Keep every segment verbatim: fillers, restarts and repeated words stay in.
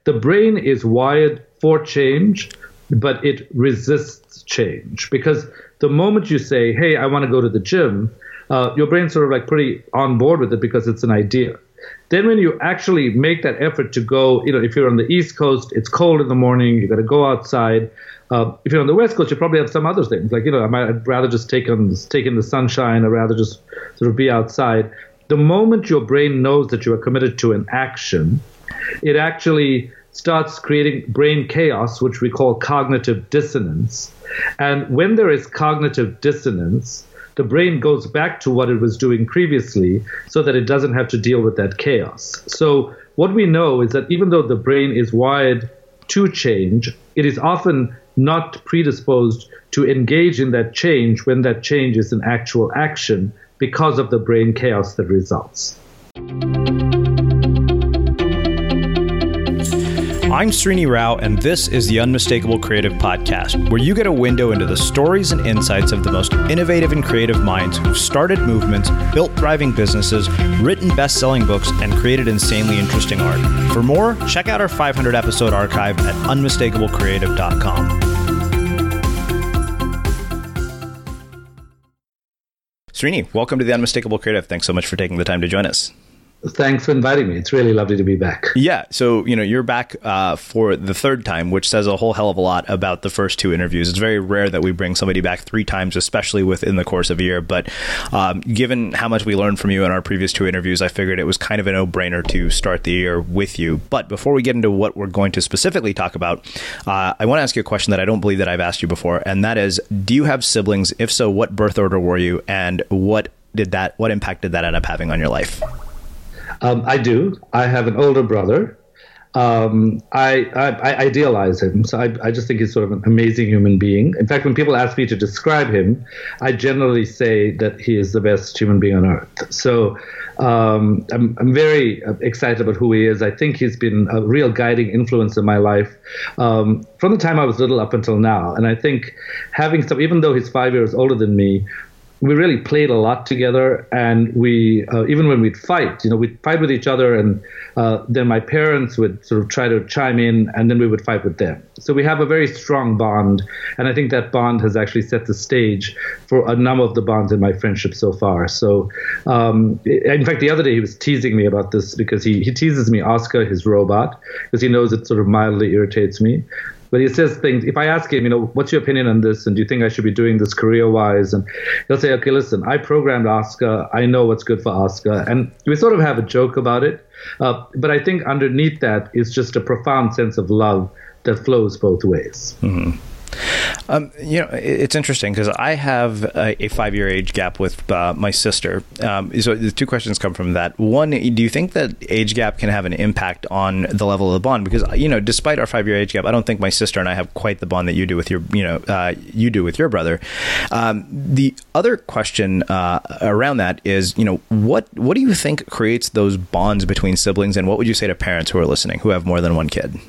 the brain is wired for change, but it resists change. Because the moment you say, hey, I want to go to the gym, uh, your brain's sort of like pretty on board with it because it's an idea. Then when you actually make that effort to go, you know, if you're on the East Coast, it's cold in the morning, you got to go outside. Uh, if you're on the West Coast, you probably have some other things. Like, you know, I might, I'd rather just take, on, take in the sunshine, or rather just sort of be outside. The moment your brain knows that you are committed to an action, it actually starts creating brain chaos, which we call cognitive dissonance. And when there is cognitive dissonance, the brain goes back to what it was doing previously so that it doesn't have to deal with that chaos. So what we know is that even though the brain is wired to change, it is often not predisposed to engage in that change when that change is an actual action because of the brain chaos that results. I'm Srini Rao, and this is the Unmistakable Creative Podcast, where you get a window into the stories and insights of the most innovative and creative minds who've started movements, built thriving businesses, written best-selling books, and created insanely interesting art. For more, check out our five hundred episode archive at unmistakable creative dot com. Srini, welcome to the Unmistakable Creative. Thanks so much for taking the time to join us. Thanks for inviting me. It's really lovely to be back. Yeah. So, you know, you're back uh, for the third time, which says a whole hell of a lot about the first two interviews. It's very rare that we bring somebody back three times, especially within the course of a year. But um, given how much we learned from you in our previous two interviews, I figured it was kind of a no-brainer to start the year with you. But before we get into what we're going to specifically talk about, uh, I want to ask you a question that I don't believe that I've asked you before. And that is, do you have siblings? If so, what birth order were you? And what did that, what impact did that end up having on your life? Um, I do. I have an older brother. Um, I, I, I idealize him. So I, I just think he's sort of an amazing human being. In fact, when people ask me to describe him, I generally say that he is the best human being on earth. So um, I'm, I'm very excited about who he is. I think he's been a real guiding influence in my life um, from the time I was little up until now. And I think having some, even though he's five years older than me, we really played a lot together, and we, uh, even when we'd fight, you know, we'd fight with each other, and uh, then my parents would sort of try to chime in, and then we would fight with them. So we have a very strong bond, and I think that bond has actually set the stage for a number of the bonds in my friendship so far. So, um, in fact, the other day he was teasing me about this because he, he teases me, Oscar, his robot, because he knows it sort of mildly irritates me. But he says things, if I ask him, you know, what's your opinion on this? And do you think I should be doing this career-wise? And he'll say, okay, listen, I programmed Oscar. I know what's good for Oscar. And we sort of have a joke about it. Uh, but I think underneath that is just a profound sense of love that flows both ways. Mm-hmm. Um, you know, it's interesting because I have a, a five-year age gap with uh, my sister. Um, so the two questions come from that. One, do you think that age gap can have an impact on the level of the bond? Because, you know, despite our five-year age gap, I don't think my sister and I have quite the bond that you do with your, you know, uh, you do with your brother. Um, the other question uh, around that is, you know, what what do you think creates those bonds between siblings, and what would you say to parents who are listening who have more than one kid?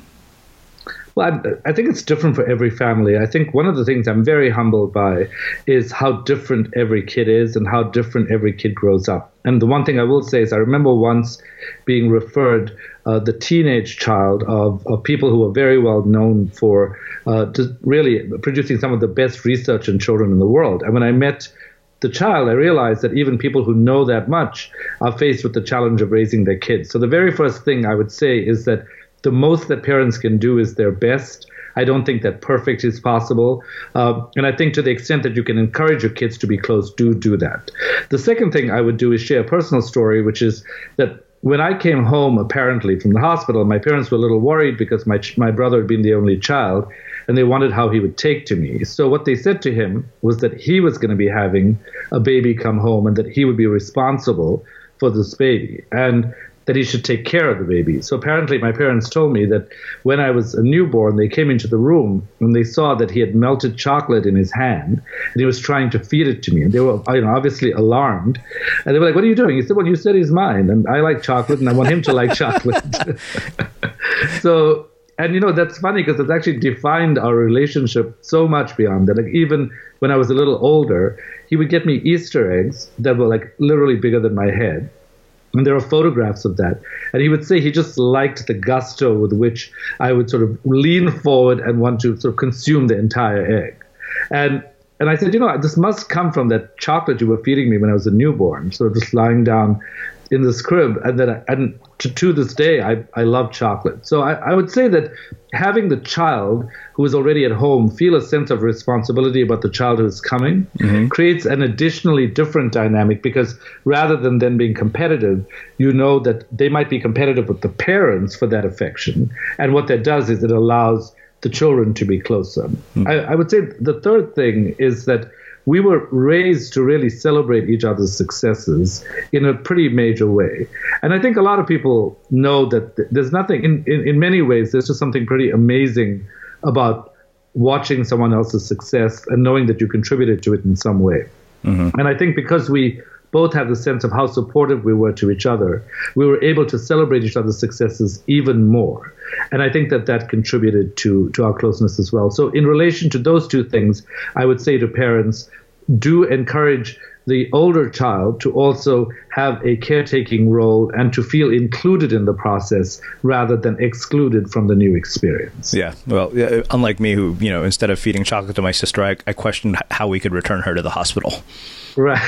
Well, I, I think it's different for every family. I think one of the things I'm very humbled by is how different every kid is and how different every kid grows up. And the one thing I will say is I remember once being referred uh, the teenage child of, of people who are very well known for uh, to really producing some of the best research in children in the world. And when I met the child, I realized that even people who know that much are faced with the challenge of raising their kids. So the very first thing I would say is that the most that parents can do is their best. I don't think that perfect is possible. Uh, and I think to the extent that you can encourage your kids to be close, do do that. The second thing I would do is share a personal story, which is that when I came home, apparently, from the hospital, my parents were a little worried because my my brother had been the only child, and they wondered how he would take to me. So what they said to him was that he was going to be having a baby come home and that he would be responsible for this baby. And that he should take care of the baby. So apparently my parents told me that when I was a newborn, they came into the room and they saw that he had melted chocolate in his hand and he was trying to feed it to me. And they were, you know, obviously alarmed. And they were like, what are you doing? He said, well, you said he's mine and I like chocolate and I want him to like chocolate. So, and you know, that's funny because it's actually defined our relationship so much beyond that. Like even when I was a little older, he would get me Easter eggs that were like literally bigger than my head. And there are photographs of that. And he would say he just liked the gusto with which I would sort of lean forward and want to sort of consume the entire egg. And and I said, you know, this must come from that chocolate you were feeding me when I was a newborn, sort of just lying down in this crib. And then I, and to, to this day, I, I love chocolate. So I, I would say that having the child who is already at home feel a sense of responsibility about the child who is coming mm-hmm. creates an additionally different dynamic, because rather than them being competitive, you know that they might be competitive with the parents for that affection. And what that does is it allows the children to be closer. Mm-hmm. I, I would say the third thing is that we were raised to really celebrate each other's successes in a pretty major way. And I think a lot of people know that there's nothing, in, in, in many ways, there's just something pretty amazing about watching someone else's success and knowing that you contributed to it in some way. Mm-hmm. And I think because we both have the sense of how supportive we were to each other, we were able to celebrate each other's successes even more. And I think that that contributed to, to our closeness as well. So in relation to those two things, I would say to parents, do encourage the older child to also have a caretaking role and to feel included in the process rather than excluded from the new experience. Yeah. Well, yeah, unlike me, who, you know, instead of feeding chocolate to my sister, I, I questioned how we could return her to the hospital. Right.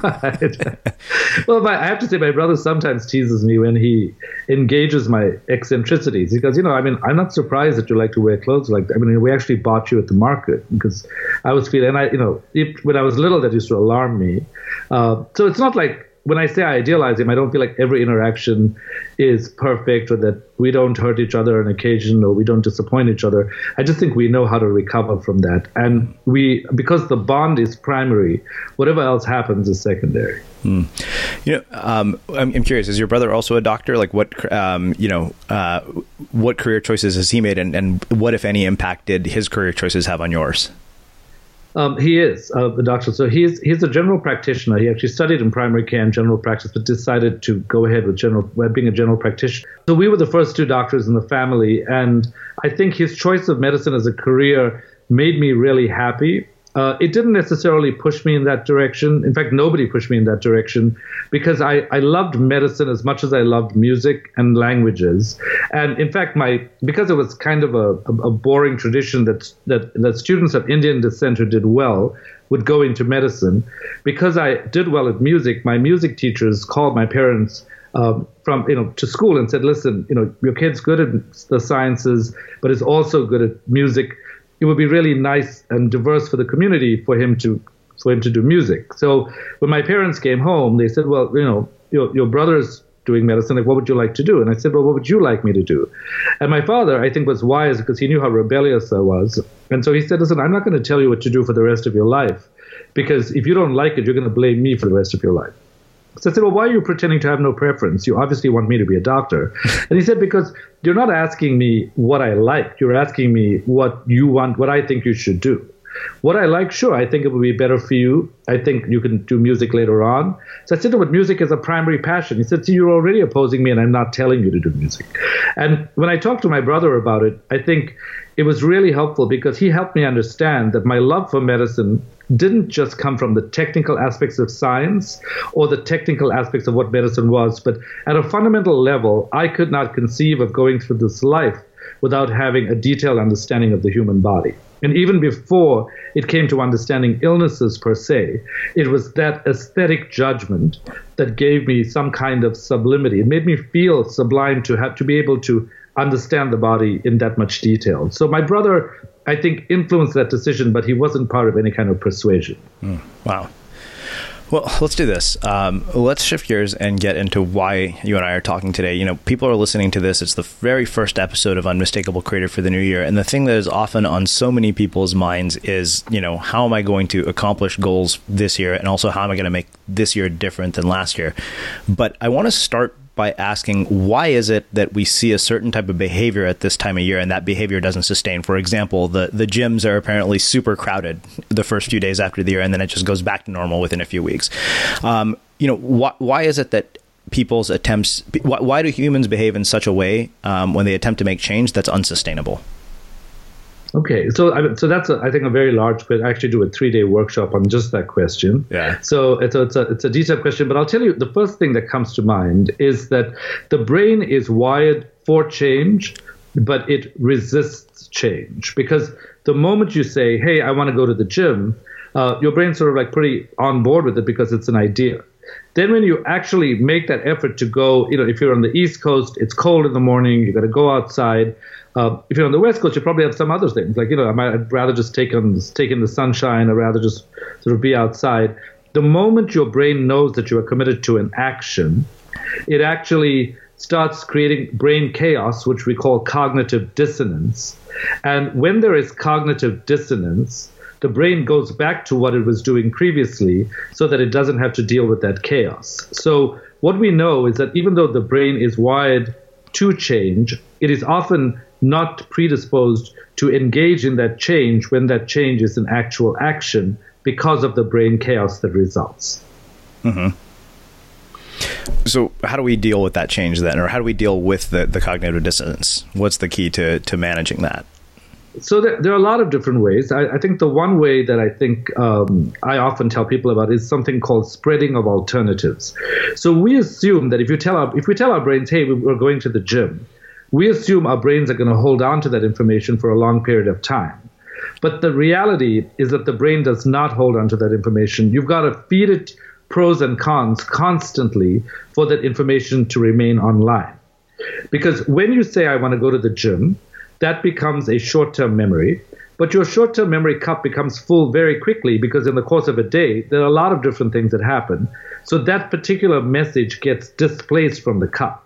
right. Well, my, I have to say, my brother sometimes teases me when he engages my eccentricities. He goes, you know, I mean, I'm not surprised that you like to wear clothes like that. I mean, we actually bought you at the market because I was feeling, and I, you know, if, when I was little, that used to alarm me. Uh, so it's not like, when I say I idealize him, I don't feel like every interaction is perfect or that we don't hurt each other on occasion or we don't disappoint each other. I just think we know how to recover from that. And we, because the bond is primary, whatever else happens is secondary. Hmm. You know, um, I'm, I'm curious, is your brother also a doctor? Like what, um, you know, uh, what career choices has he made, and, and what, if any, impact did his career choices have on yours? Um, he is uh, a doctor. So he's he's a general practitioner. He actually studied in primary care and general practice, but decided to go ahead with general being a general practitioner. So we were the first two doctors in the family, and I think his choice of medicine as a career made me really happy. Uh, it didn't necessarily push me in that direction. In fact, nobody pushed me in that direction because I, I loved medicine as much as I loved music and languages. And in fact, my because it was kind of a, a boring tradition that, that that students of Indian descent who did well would go into medicine. Because I did well at music, my music teachers called my parents um, from you know to school and said, listen, you know, your kid's good at the sciences, but is also good at music. It would be really nice and diverse for the community for him to for him to do music. So when my parents came home, they said, well, you know, your, your brother's doing medicine. Like, what would you like to do? And I said, well, what would you like me to do? And my father, I think, was wise because he knew how rebellious I was. And so he said, listen, I'm not going to tell you what to do for the rest of your life, because if you don't like it, you're going to blame me for the rest of your life. So I said, well, why are you pretending to have no preference? You obviously want me to be a doctor. And he said, because you're not asking me what I like. You're asking me what you want, what I think you should do. What I like, sure, I think it would be better for you. I think you can do music later on. So I said, no, but music is a primary passion. He said, see, you're already opposing me and I'm not telling you to do music. And when I talked to my brother about it, I think it was really helpful because he helped me understand that my love for medicine didn't just come from the technical aspects of science or the technical aspects of what medicine was, but at a fundamental level, I could not conceive of going through this life without having a detailed understanding of the human body. And even before it came to understanding illnesses per se, it was that aesthetic judgment that gave me some kind of sublimity. It made me feel sublime to have to be able to understand the body in that much detail. So my brother, I think, influenced that decision, but he wasn't part of any kind of persuasion. Mm, wow. Well, let's do this. Um, let's shift gears and get into why you and I are talking today. You know, people are listening to this. It's the very first episode of Unmistakable Creator for the new year. And the thing that is often on so many people's minds is, you know, how am I going to accomplish goals this year? And also, how am I going to make this year different than last year? But I want to start by asking, why is it that we see a certain type of behavior at this time of year and that behavior doesn't sustain? For example, the, the gyms are apparently super crowded the first few days after the year, and then it just goes back to normal within a few weeks. Um, you know, wh- why is it that people's attempts, wh- why do humans behave in such a way um, when they attempt to make change that's unsustainable? Okay, so I, so that's a, I think a very large question. I actually do a three day workshop on just that question. Yeah. So it's a, it's a it's a detailed question, but I'll tell you the first thing that comes to mind is that the brain is wired for change, but it resists change, because the moment you say, "Hey, I want to go to the gym," uh, your brain's sort of like pretty on board with it because it's an idea. Then when you actually make that effort to go, you know, if you're on the East Coast, it's cold in the morning, you got to go outside. Uh, if you're on the West Coast, you probably have some other things. Like, you know, I might I'd rather just take, on, take in the sunshine, or rather just sort of be outside. The moment your brain knows that you are committed to an action, it actually starts creating brain chaos, which we call cognitive dissonance. And when there is cognitive dissonance, the brain goes back to what it was doing previously so that it doesn't have to deal with that chaos. So what we know is that even though the brain is wired to change, it is often not predisposed to engage in that change when that change is an actual action because of the brain chaos that results. Mm-hmm. So how do we deal with that change then? Or how do we deal with the, the cognitive dissonance? What's the key to, to managing that? So there, there are a lot of different ways. I, I think the one way that I think um, I often tell people about is something called spreading of alternatives. So we assume that if you tell our, if we tell our brains, hey, we're going to the gym, we assume our brains are going to hold on to that information for a long period of time. But the reality is that the brain does not hold on to that information. You've got to feed it pros and cons constantly for that information to remain online. Because when you say, I want to go to the gym, that becomes a short-term memory. But your short-term memory cup becomes full very quickly because in the course of a day, there are a lot of different things that happen. So that particular message gets displaced from the cup.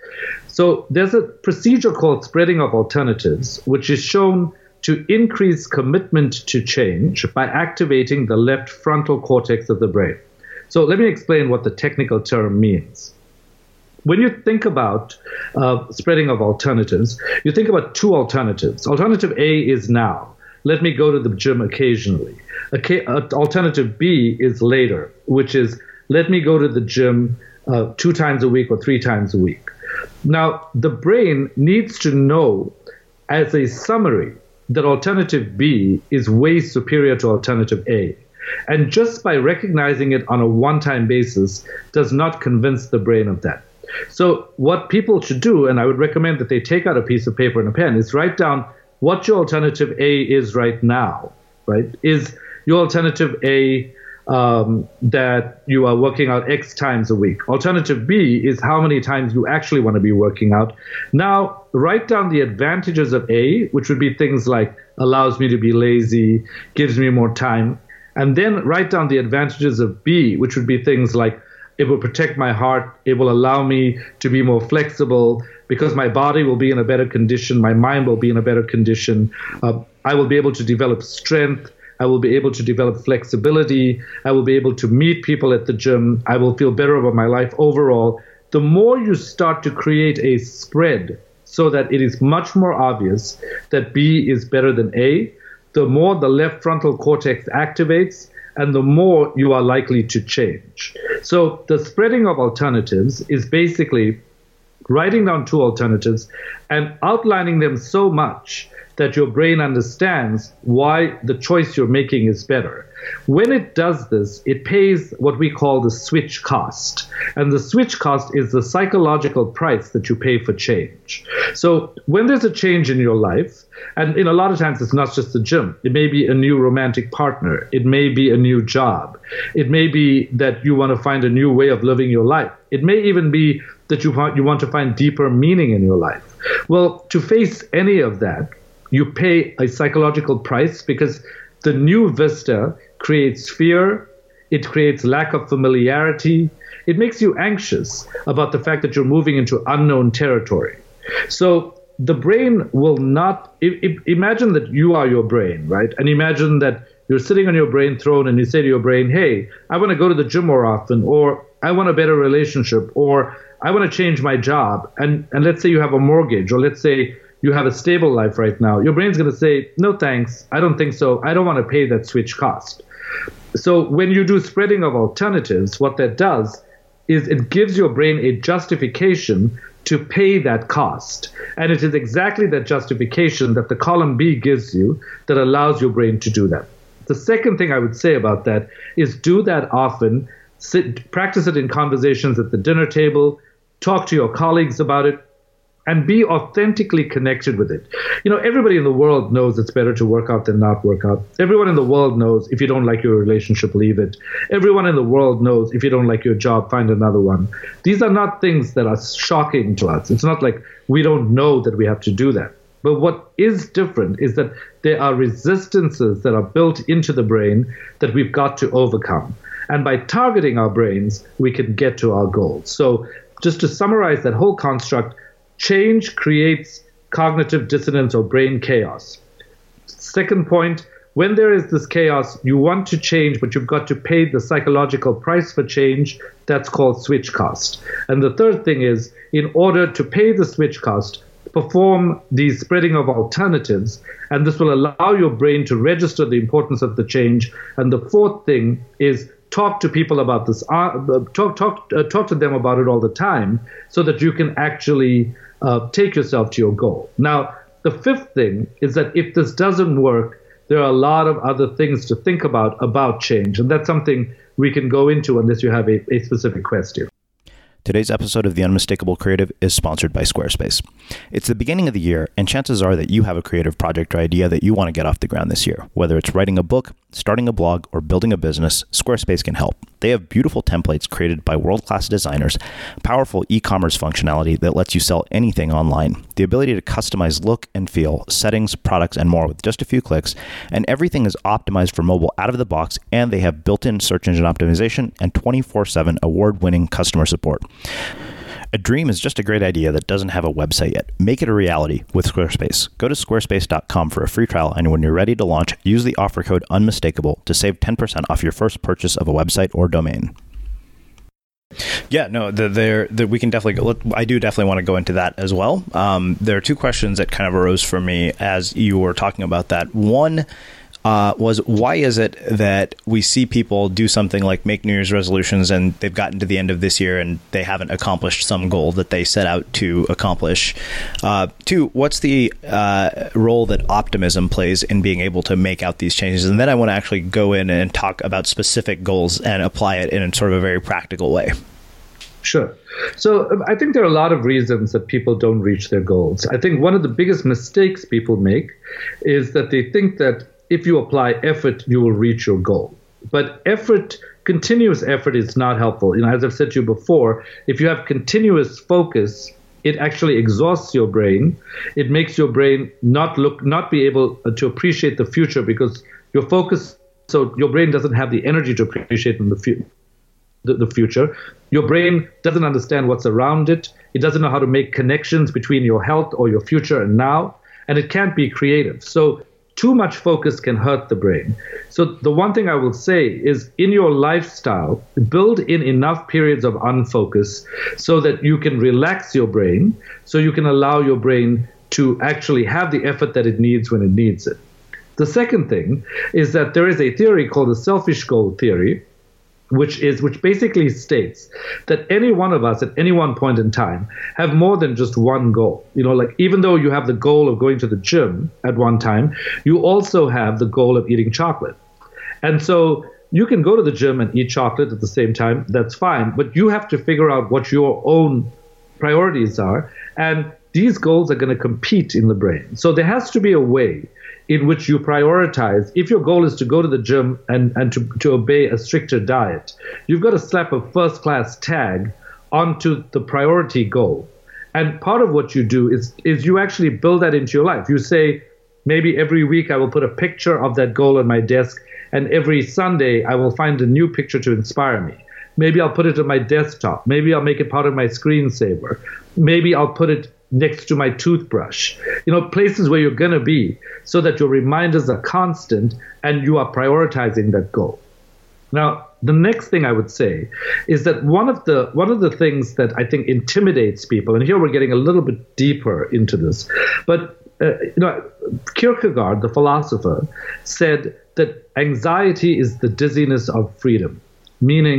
So there's a procedure called spreading of alternatives, which is shown to increase commitment to change by activating the left frontal cortex of the brain. So let me explain what the technical term means. When you think about uh, spreading of alternatives, you think about two alternatives. Alternative A is now. Let me go to the gym occasionally. Okay, uh, alternative B is later, which is let me go to the gym uh, two times a week or three times a week. Now, the brain needs to know as a summary that alternative B is way superior to alternative A. And just by recognizing it on a one-time basis does not convince the brain of that. So what people should do, and I would recommend that they take out a piece of paper and a pen, is write down what your alternative A is right now, right? Is your alternative A um, that you are working out X times a week? Alternative B is how many times you actually want to be working out. Now, write down the advantages of A, which would be things like allows me to be lazy, gives me more time. And then write down the advantages of B, which would be things like it will protect my heart, it will allow me to be more flexible because my body will be in a better condition, my mind will be in a better condition, uh, I will be able to develop strength, I will be able to develop flexibility, I will be able to meet people at the gym, I will feel better about my life overall. The more you start to create a spread so that it is much more obvious that B is better than A, the more the left frontal cortex activates and the more you are likely to change. So the spreading of alternatives is basically writing down two alternatives and outlining them so much that your brain understands why the choice you're making is better. When it does this, it pays what we call the switch cost. And the switch cost is the psychological price that you pay for change. So when there's a change in your life, and in a lot of times it's not just the gym, it may be a new romantic partner, it may be a new job, it may be that you want to find a new way of living your life, it may even be that you want, you want to find deeper meaning in your life. Well, to face any of that, you pay a psychological price because the new vista creates fear, it creates lack of familiarity, it makes you anxious about the fact that you're moving into unknown territory. So the brain will not, I- I- imagine that you are your brain, right? And imagine that you're sitting on your brain throne and you say to your brain, hey, I want to go to the gym more often, or I want a better relationship, or I want to change my job. And, and let's say you have a mortgage, or let's say you have a stable life right now. Your brain's going to say, no, thanks. I don't think so. I don't want to pay that switch cost. So when you do spreading of alternatives, what that does is it gives your brain a justification to pay that cost. And it is exactly that justification that the column B gives you that allows your brain to do that. The second thing I would say about that is do that often. Sit, practice it in conversations at the dinner table, talk to your colleagues about it, and be authentically connected with it. You know, everybody in the world knows it's better to work out than not work out. Everyone in the world knows if you don't like your relationship, leave it. Everyone in the world knows if you don't like your job, find another one. These are not things that are shocking to us. It's not like we don't know that we have to do that. But what is different is that there are resistances that are built into the brain that we've got to overcome. And by targeting our brains, we can get to our goals. So just to summarize that whole construct, change creates cognitive dissonance or brain chaos. Second point, when there is this chaos, you want to change, but you've got to pay the psychological price for change. That's called switch cost. And the third thing is, in order to pay the switch cost, perform the spreading of alternatives, and this will allow your brain to register the importance of the change. And the fourth thing is talk to people about this, uh, talk, talk, uh, talk to them about it all the time so that you can actually uh, take yourself to your goal. Now, the fifth thing is that if this doesn't work, there are a lot of other things to think about about change. And that's something we can go into unless you have a, a specific question. Today's episode of The Unmistakable Creative is sponsored by Squarespace. It's the beginning of the year, and chances are that you have a creative project or idea that you want to get off the ground this year. Whether it's writing a book, starting a blog, or building a business, Squarespace can help. They have beautiful templates created by world-class designers, powerful e-commerce functionality that lets you sell anything online, the ability to customize look and feel, settings, products, and more with just a few clicks, and everything is optimized for mobile out of the box, and they have built-in search engine optimization and twenty-four seven award-winning customer support. A dream is just a great idea that doesn't have a website yet. Make it a reality with Squarespace. Go to squarespace dot com for a free trial, and when you're ready to launch, use the offer code UNMISTAKABLE to save ten percent off your first purchase of a website or domain. Yeah, no, the, there, the, we can definitely go. I do definitely want to go into that as well. Um, there are two questions that kind of arose for me as you were talking about that. One Uh, was why is it that we see people do something like make New Year's resolutions and they've gotten to the end of this year and they haven't accomplished some goal that they set out to accomplish? Uh, two, what's the uh, role that optimism plays in being able to make out these changes? And then I want to actually go in and talk about specific goals and apply it in a sort of a very practical way. Sure. So um, I think there are a lot of reasons that people don't reach their goals. I think one of the biggest mistakes people make is that they think that if you apply effort, you will reach your goal. But effort, continuous effort is not helpful. You know, as I've said to you before, if you have continuous focus, it actually exhausts your brain. It makes your brain not look, not be able to appreciate the future because your focus, so your brain doesn't have the energy to appreciate in the future. The, the future. Your brain doesn't understand what's around it. It doesn't know how to make connections between your health or your future and now, and it can't be creative. So too much focus can hurt the brain. So the one thing I will say is in your lifestyle, build in enough periods of unfocus so that you can relax your brain, so you can allow your brain to actually have the effort that it needs when it needs it. The second thing is that there is a theory called the selfish goal theory, which is which basically states that any one of us at any one point in time have more than just one goal. You know, like even though you have the goal of going to the gym at one time, you also have the goal of eating chocolate. And so you can go to the gym and eat chocolate at the same time, that's fine, but you have to figure out what your own priorities are, and these goals are going to compete in the brain. So there has to be a way in which you prioritize. If your goal is to go to the gym and, and to, to obey a stricter diet, you've got to slap a first-class tag onto the priority goal. And part of what you do is, is you actually build that into your life. You say, maybe every week I will put a picture of that goal on my desk, and every Sunday I will find a new picture to inspire me. Maybe I'll put it on my desktop. Maybe I'll make it part of my screensaver. Maybe I'll put it next to my toothbrush, you know, places where you're going to be so that your reminders are constant and you are prioritizing that goal. Now, the next thing I would say is that one of the one of the things that I think intimidates people, and here we're getting a little bit deeper into this, but uh, you know, Kierkegaard, the philosopher, said that anxiety is the dizziness of freedom, meaning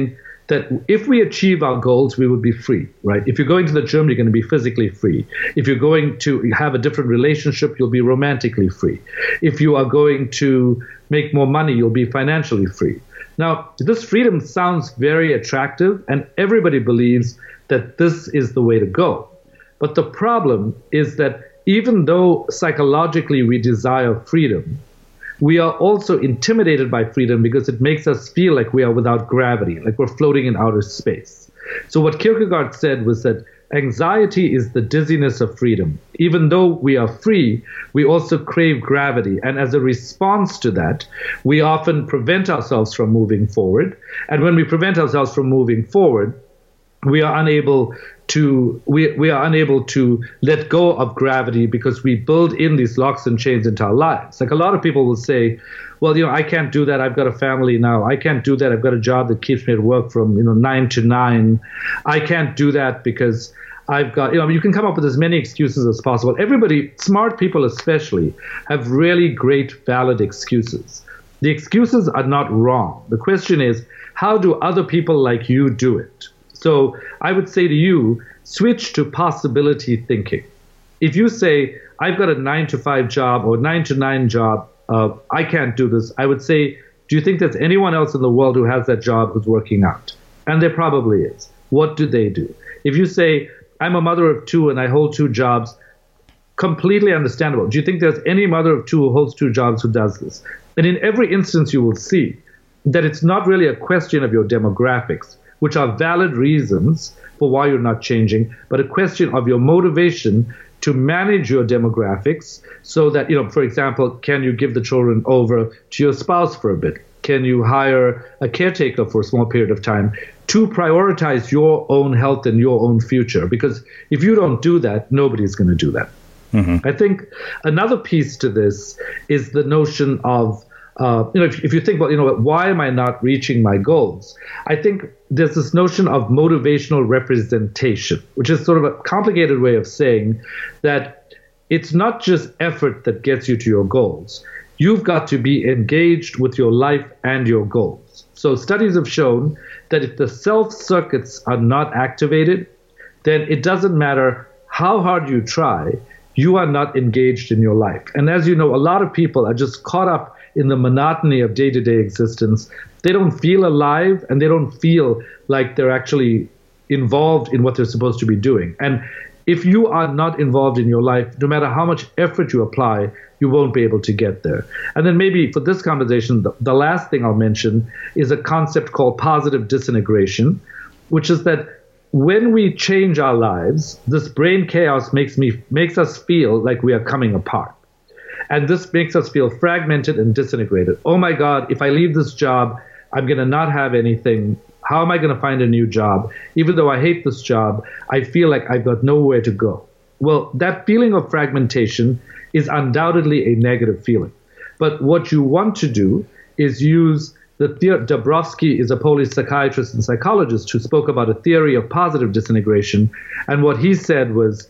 that if we achieve our goals, we would be free, right? If you're going to the gym, you're going to be physically free. If you're going to have a different relationship, you'll be romantically free. If you are going to make more money, you'll be financially free. Now, this freedom sounds very attractive, and everybody believes that this is the way to go. But the problem is that even though psychologically we desire freedom, we are also intimidated by freedom because it makes us feel like we are without gravity, like we're floating in outer space. So what Kierkegaard said was that anxiety is the dizziness of freedom. Even though we are free, we also crave gravity. And as a response to that, we often prevent ourselves from moving forward. And when we prevent ourselves from moving forward, we are unable to we, we are unable to let go of gravity because we build in these locks and chains into our lives. Like a lot of people will say, well, you know, I can't do that. I've got a family now. I can't do that. I've got a job that keeps me at work from, you know, nine to nine. I can't do that because I've got, you know, you can come up with as many excuses as possible. Everybody, smart people especially, have really great, valid excuses. The excuses are not wrong. The question is, how do other people like you do it? So I would say to you, switch to possibility thinking. If you say, I've got a nine to five job or nine to nine job, uh, I can't do this, I would say, do you think there's anyone else in the world who has that job who's working out? And there probably is. What do they do? If you say, I'm a mother of two and I hold two jobs, completely understandable. Do you think there's any mother of two who holds two jobs who does this? And in every instance, you will see that it's not really a question of your demographics, which are valid reasons for why you're not changing, but a question of your motivation to manage your demographics so that, you know, for example, can you give the children over to your spouse for a bit? Can you hire a caretaker for a small period of time to prioritize your own health and your own future? Because if you don't do that, nobody's going to do that. Mm-hmm. I think another piece to this is the notion of Uh, you know, if, if you think about, you know, why am I not reaching my goals? I think there's this notion of motivational representation, which is sort of a complicated way of saying that it's not just effort that gets you to your goals. You've got to be engaged with your life and your goals. So studies have shown that if the self circuits are not activated, then it doesn't matter how hard you try, you are not engaged in your life. And as you know, a lot of people are just caught up in the monotony of day-to-day existence. They don't feel alive and they don't feel like they're actually involved in what they're supposed to be doing. And if you are not involved in your life, no matter how much effort you apply, you won't be able to get there. And then maybe for this conversation, the, the last thing I'll mention is a concept called positive disintegration, which is that when we change our lives, this brain chaos makes me makes us feel like we are coming apart. And this makes us feel fragmented and disintegrated. Oh my God, if I leave this job, I'm going to not have anything. How am I going to find a new job? Even though I hate this job, I feel like I've got nowhere to go. Well, that feeling of fragmentation is undoubtedly a negative feeling. But what you want to do is use the theory. Dabrowski is a Polish psychiatrist and psychologist who spoke about a theory of positive disintegration. And what he said was,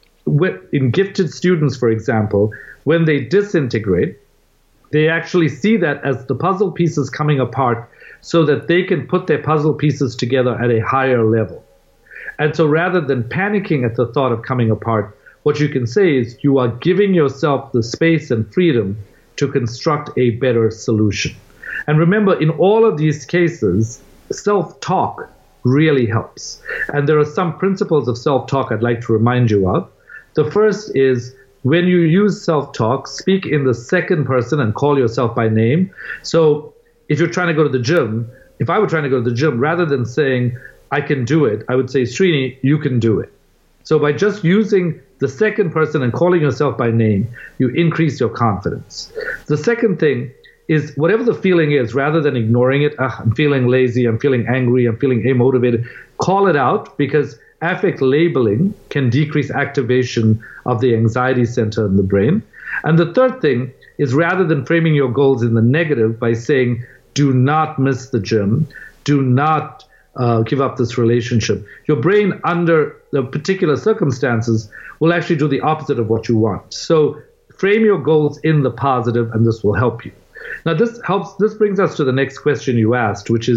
in gifted students, for example, when they disintegrate, they actually see that as the puzzle pieces coming apart so that they can put their puzzle pieces together at a higher level. And so rather than panicking at the thought of coming apart, what you can say is you are giving yourself the space and freedom to construct a better solution. And remember, in all of these cases, self-talk really helps. And there are some principles of self-talk I'd like to remind you of. The first is, when you use self-talk, speak in the second person and call yourself by name. So if you're trying to go to the gym, if I were trying to go to the gym, rather than saying, I can do it, I would say, Srini, you can do it. So by just using the second person and calling yourself by name, you increase your confidence. The second thing is, whatever the feeling is, rather than ignoring it, ah, I'm feeling lazy, I'm feeling angry, I'm feeling amotivated, call it out, because affect labeling can decrease activation of the anxiety center in the brain. And the third thing is, rather than framing your goals in the negative by saying, do not miss the gym, do not uh, give up this relationship, your brain under the particular circumstances will actually do the opposite of what you want. So frame your goals in the positive, and this will help you. Now this helps. This brings us to the next question you asked, which is,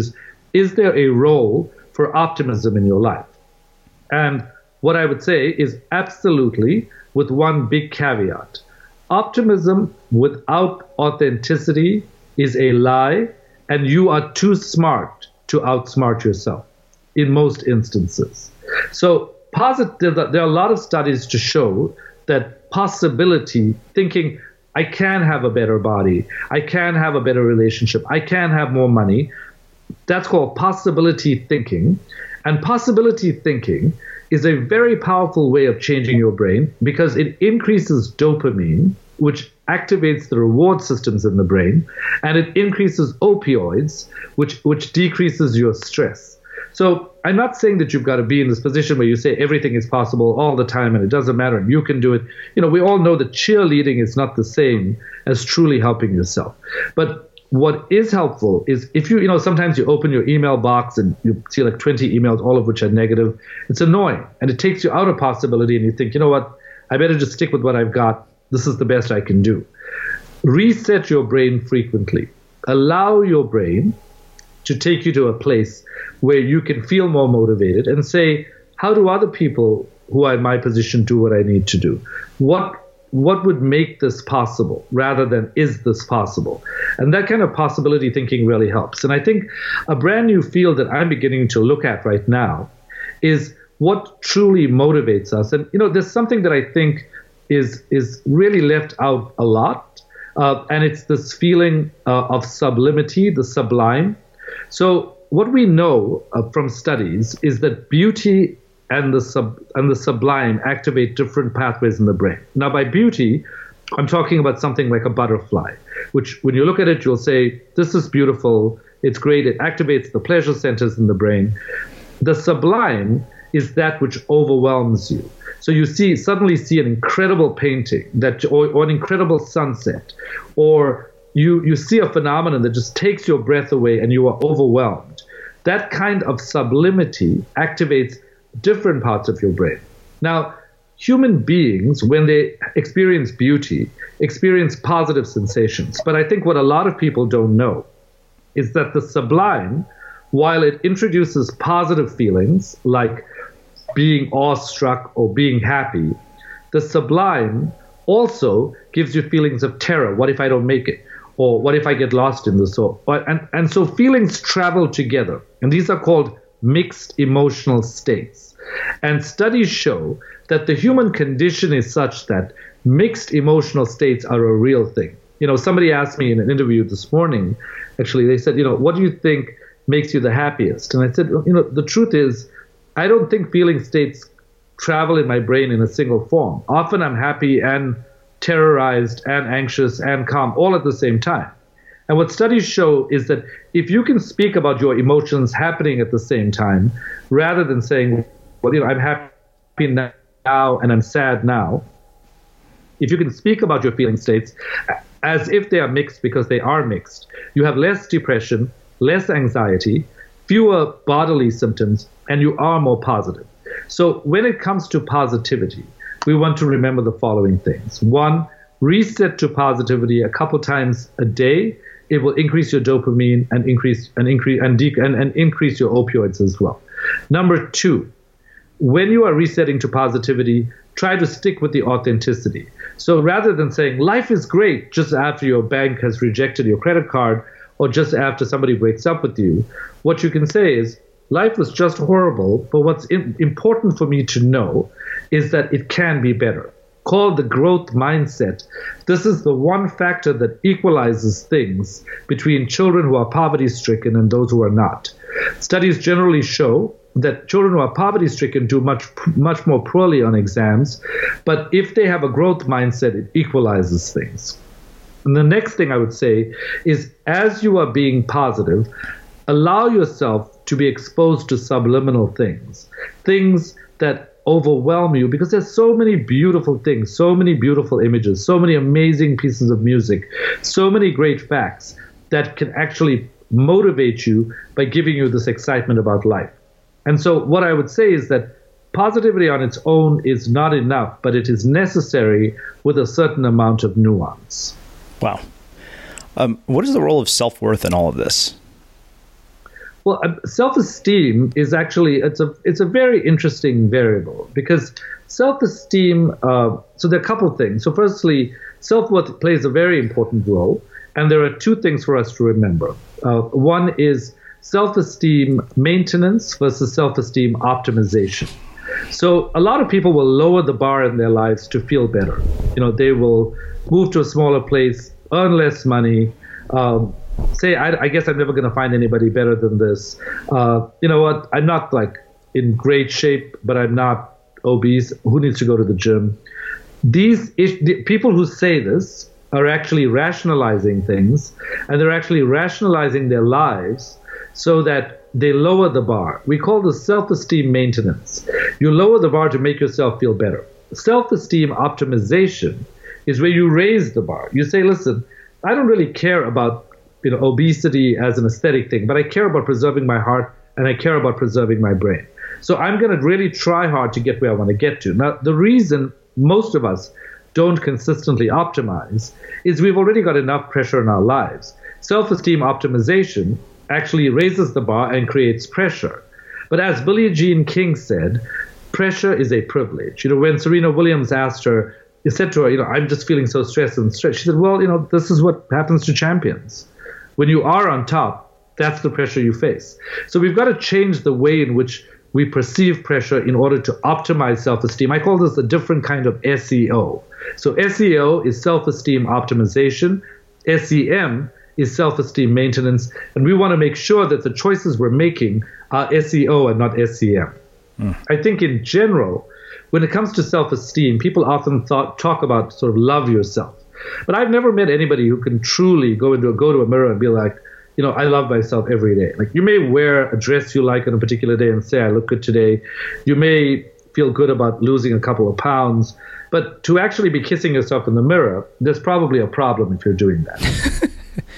is there a role for optimism in your life? And what I would say is absolutely, with one big caveat. Optimism without authenticity is a lie, and you are too smart to outsmart yourself in most instances. So positive, there are a lot of studies to show that possibility, thinking, I can have a better body, I can have a better relationship, I can have more money, that's called possibility thinking. And possibility thinking is a very powerful way of changing your brain because it increases dopamine, which activates the reward systems in the brain, and it increases opioids, which, which decreases your stress. So I'm not saying that you've got to be in this position where you say everything is possible all the time and it doesn't matter and you can do it. You know, we all know that cheerleading is not the same as truly helping yourself. But what is helpful is if you, you know, sometimes you open your email box and you see like twenty emails, all of which are negative. It's annoying and it takes you out of possibility and you think, you know what, I better just stick with what I've got. This is the best I can do. Reset your brain frequently. Allow your brain to take you to a place where you can feel more motivated and say, how do other people who are in my position do what I need to do? What what would make this possible rather than is this possible? And that kind of possibility thinking really helps. And I think a brand new field that I'm beginning to look at right now is what truly motivates us. And, you know, there's something that I think is is really left out a lot, uh, and it's this feeling uh, of sublimity, the sublime. So what we know uh, from studies is that beauty and the sub and the sublime activate different pathways in the brain. Now, by beauty, I'm talking about something like a butterfly, which when you look at it, you'll say, this is beautiful, it's great, it activates the pleasure centers in the brain. The sublime is that which overwhelms you. So you see, suddenly see an incredible painting that, or, or an incredible sunset, or you, you see a phenomenon that just takes your breath away and you are overwhelmed. That kind of sublimity activates different parts of your brain. Now, human beings, when they experience beauty, experience positive sensations. But I think what a lot of people don't know is that the sublime, while it introduces positive feelings like being awestruck or being happy, the sublime also gives you feelings of terror. What if I don't make it? Or what if I get lost in this? Or, and, and so feelings travel together. And these are called mixed emotional states. And studies show that the human condition is such that mixed emotional states are a real thing. You know, somebody asked me in an interview this morning, actually, they said, you know, what do you think makes you the happiest? And I said, you know, the truth is, I don't think feeling states travel in my brain in a single form. Often I'm happy and terrorized and anxious and calm all at the same time. And what studies show is that if you can speak about your emotions happening at the same time, rather than saying, well, you know, I'm happy now and I'm sad now, if you can speak about your feeling states as if they are mixed because they are mixed, you have less depression, less anxiety, fewer bodily symptoms, and you are more positive. So when it comes to positivity, we want to remember the following things. One, reset to positivity a couple times a day. It will increase your dopamine and increase and increase and, de- and, and increase your opioids as well. Number two, when you are resetting to positivity, try to stick with the authenticity. So rather than saying life is great just after your bank has rejected your credit card or just after somebody breaks up with you, what you can say is life was just horrible, but what's in- important for me to know is that it can be better. Called the growth mindset. This is the one factor that equalizes things between children who are poverty-stricken and those who are not. Studies generally show that children who are poverty-stricken do much much more poorly on exams, but if they have a growth mindset, it equalizes things. And the next thing I would say is, as you are being positive, allow yourself to be exposed to subliminal things, things that overwhelm you, because there's so many beautiful things, so many beautiful images, so many amazing pieces of music, so many great facts that can actually motivate you by giving you this excitement about life. And so what I would say is that positivity on its own is not enough, but it is necessary with a certain amount of nuance. Wow. Um, what is the role of self-worth in all of this? Well, uh, self-esteem is actually it's a it's a very interesting variable because self-esteem. Uh, so there are a couple of things. So firstly, self-worth plays a very important role, and there are two things for us to remember. Uh, one is self-esteem maintenance versus self-esteem optimization. So a lot of people will lower the bar in their lives to feel better. You know, they will move to a smaller place, earn less money. Um, say, I, I guess I'm never going to find anybody better than this. Uh, you know what? I'm not like in great shape, but I'm not obese. Who needs to go to the gym? These ish, the people who say this are actually rationalizing things, and they're actually rationalizing their lives so that they lower the bar. We call this self-esteem maintenance. You lower the bar to make yourself feel better. Self-esteem optimization is where you raise the bar. You say, listen, I don't really care about you know, obesity as an aesthetic thing, but I care about preserving my heart and I care about preserving my brain. So I'm going to really try hard to get where I want to get to. Now, the reason most of us don't consistently optimize is we've already got enough pressure in our lives. Self-esteem optimization actually raises the bar and creates pressure. But as Billie Jean King said, pressure is a privilege. You know, when Serena Williams asked her, he said to her, you know, I'm just feeling so stressed and stressed. She said, well, you know, this is what happens to champions. When you are on top, that's the pressure you face. So we've got to change the way in which we perceive pressure in order to optimize self-esteem. I call this a different kind of S E O. So S E O is self-esteem optimization. S E M is self-esteem maintenance. And we want to make sure that the choices we're making are S E O and not S E M. Mm. I think in general, when it comes to self-esteem, people often thought, talk about sort of love yourself. But I've never met anybody who can truly go into a, go to a mirror and be like, you know, I love myself every day. Like you may wear a dress you like on a particular day and say, I look good today. You may feel good about losing a couple of pounds. But to actually be kissing yourself in the mirror, there's probably a problem if you're doing that.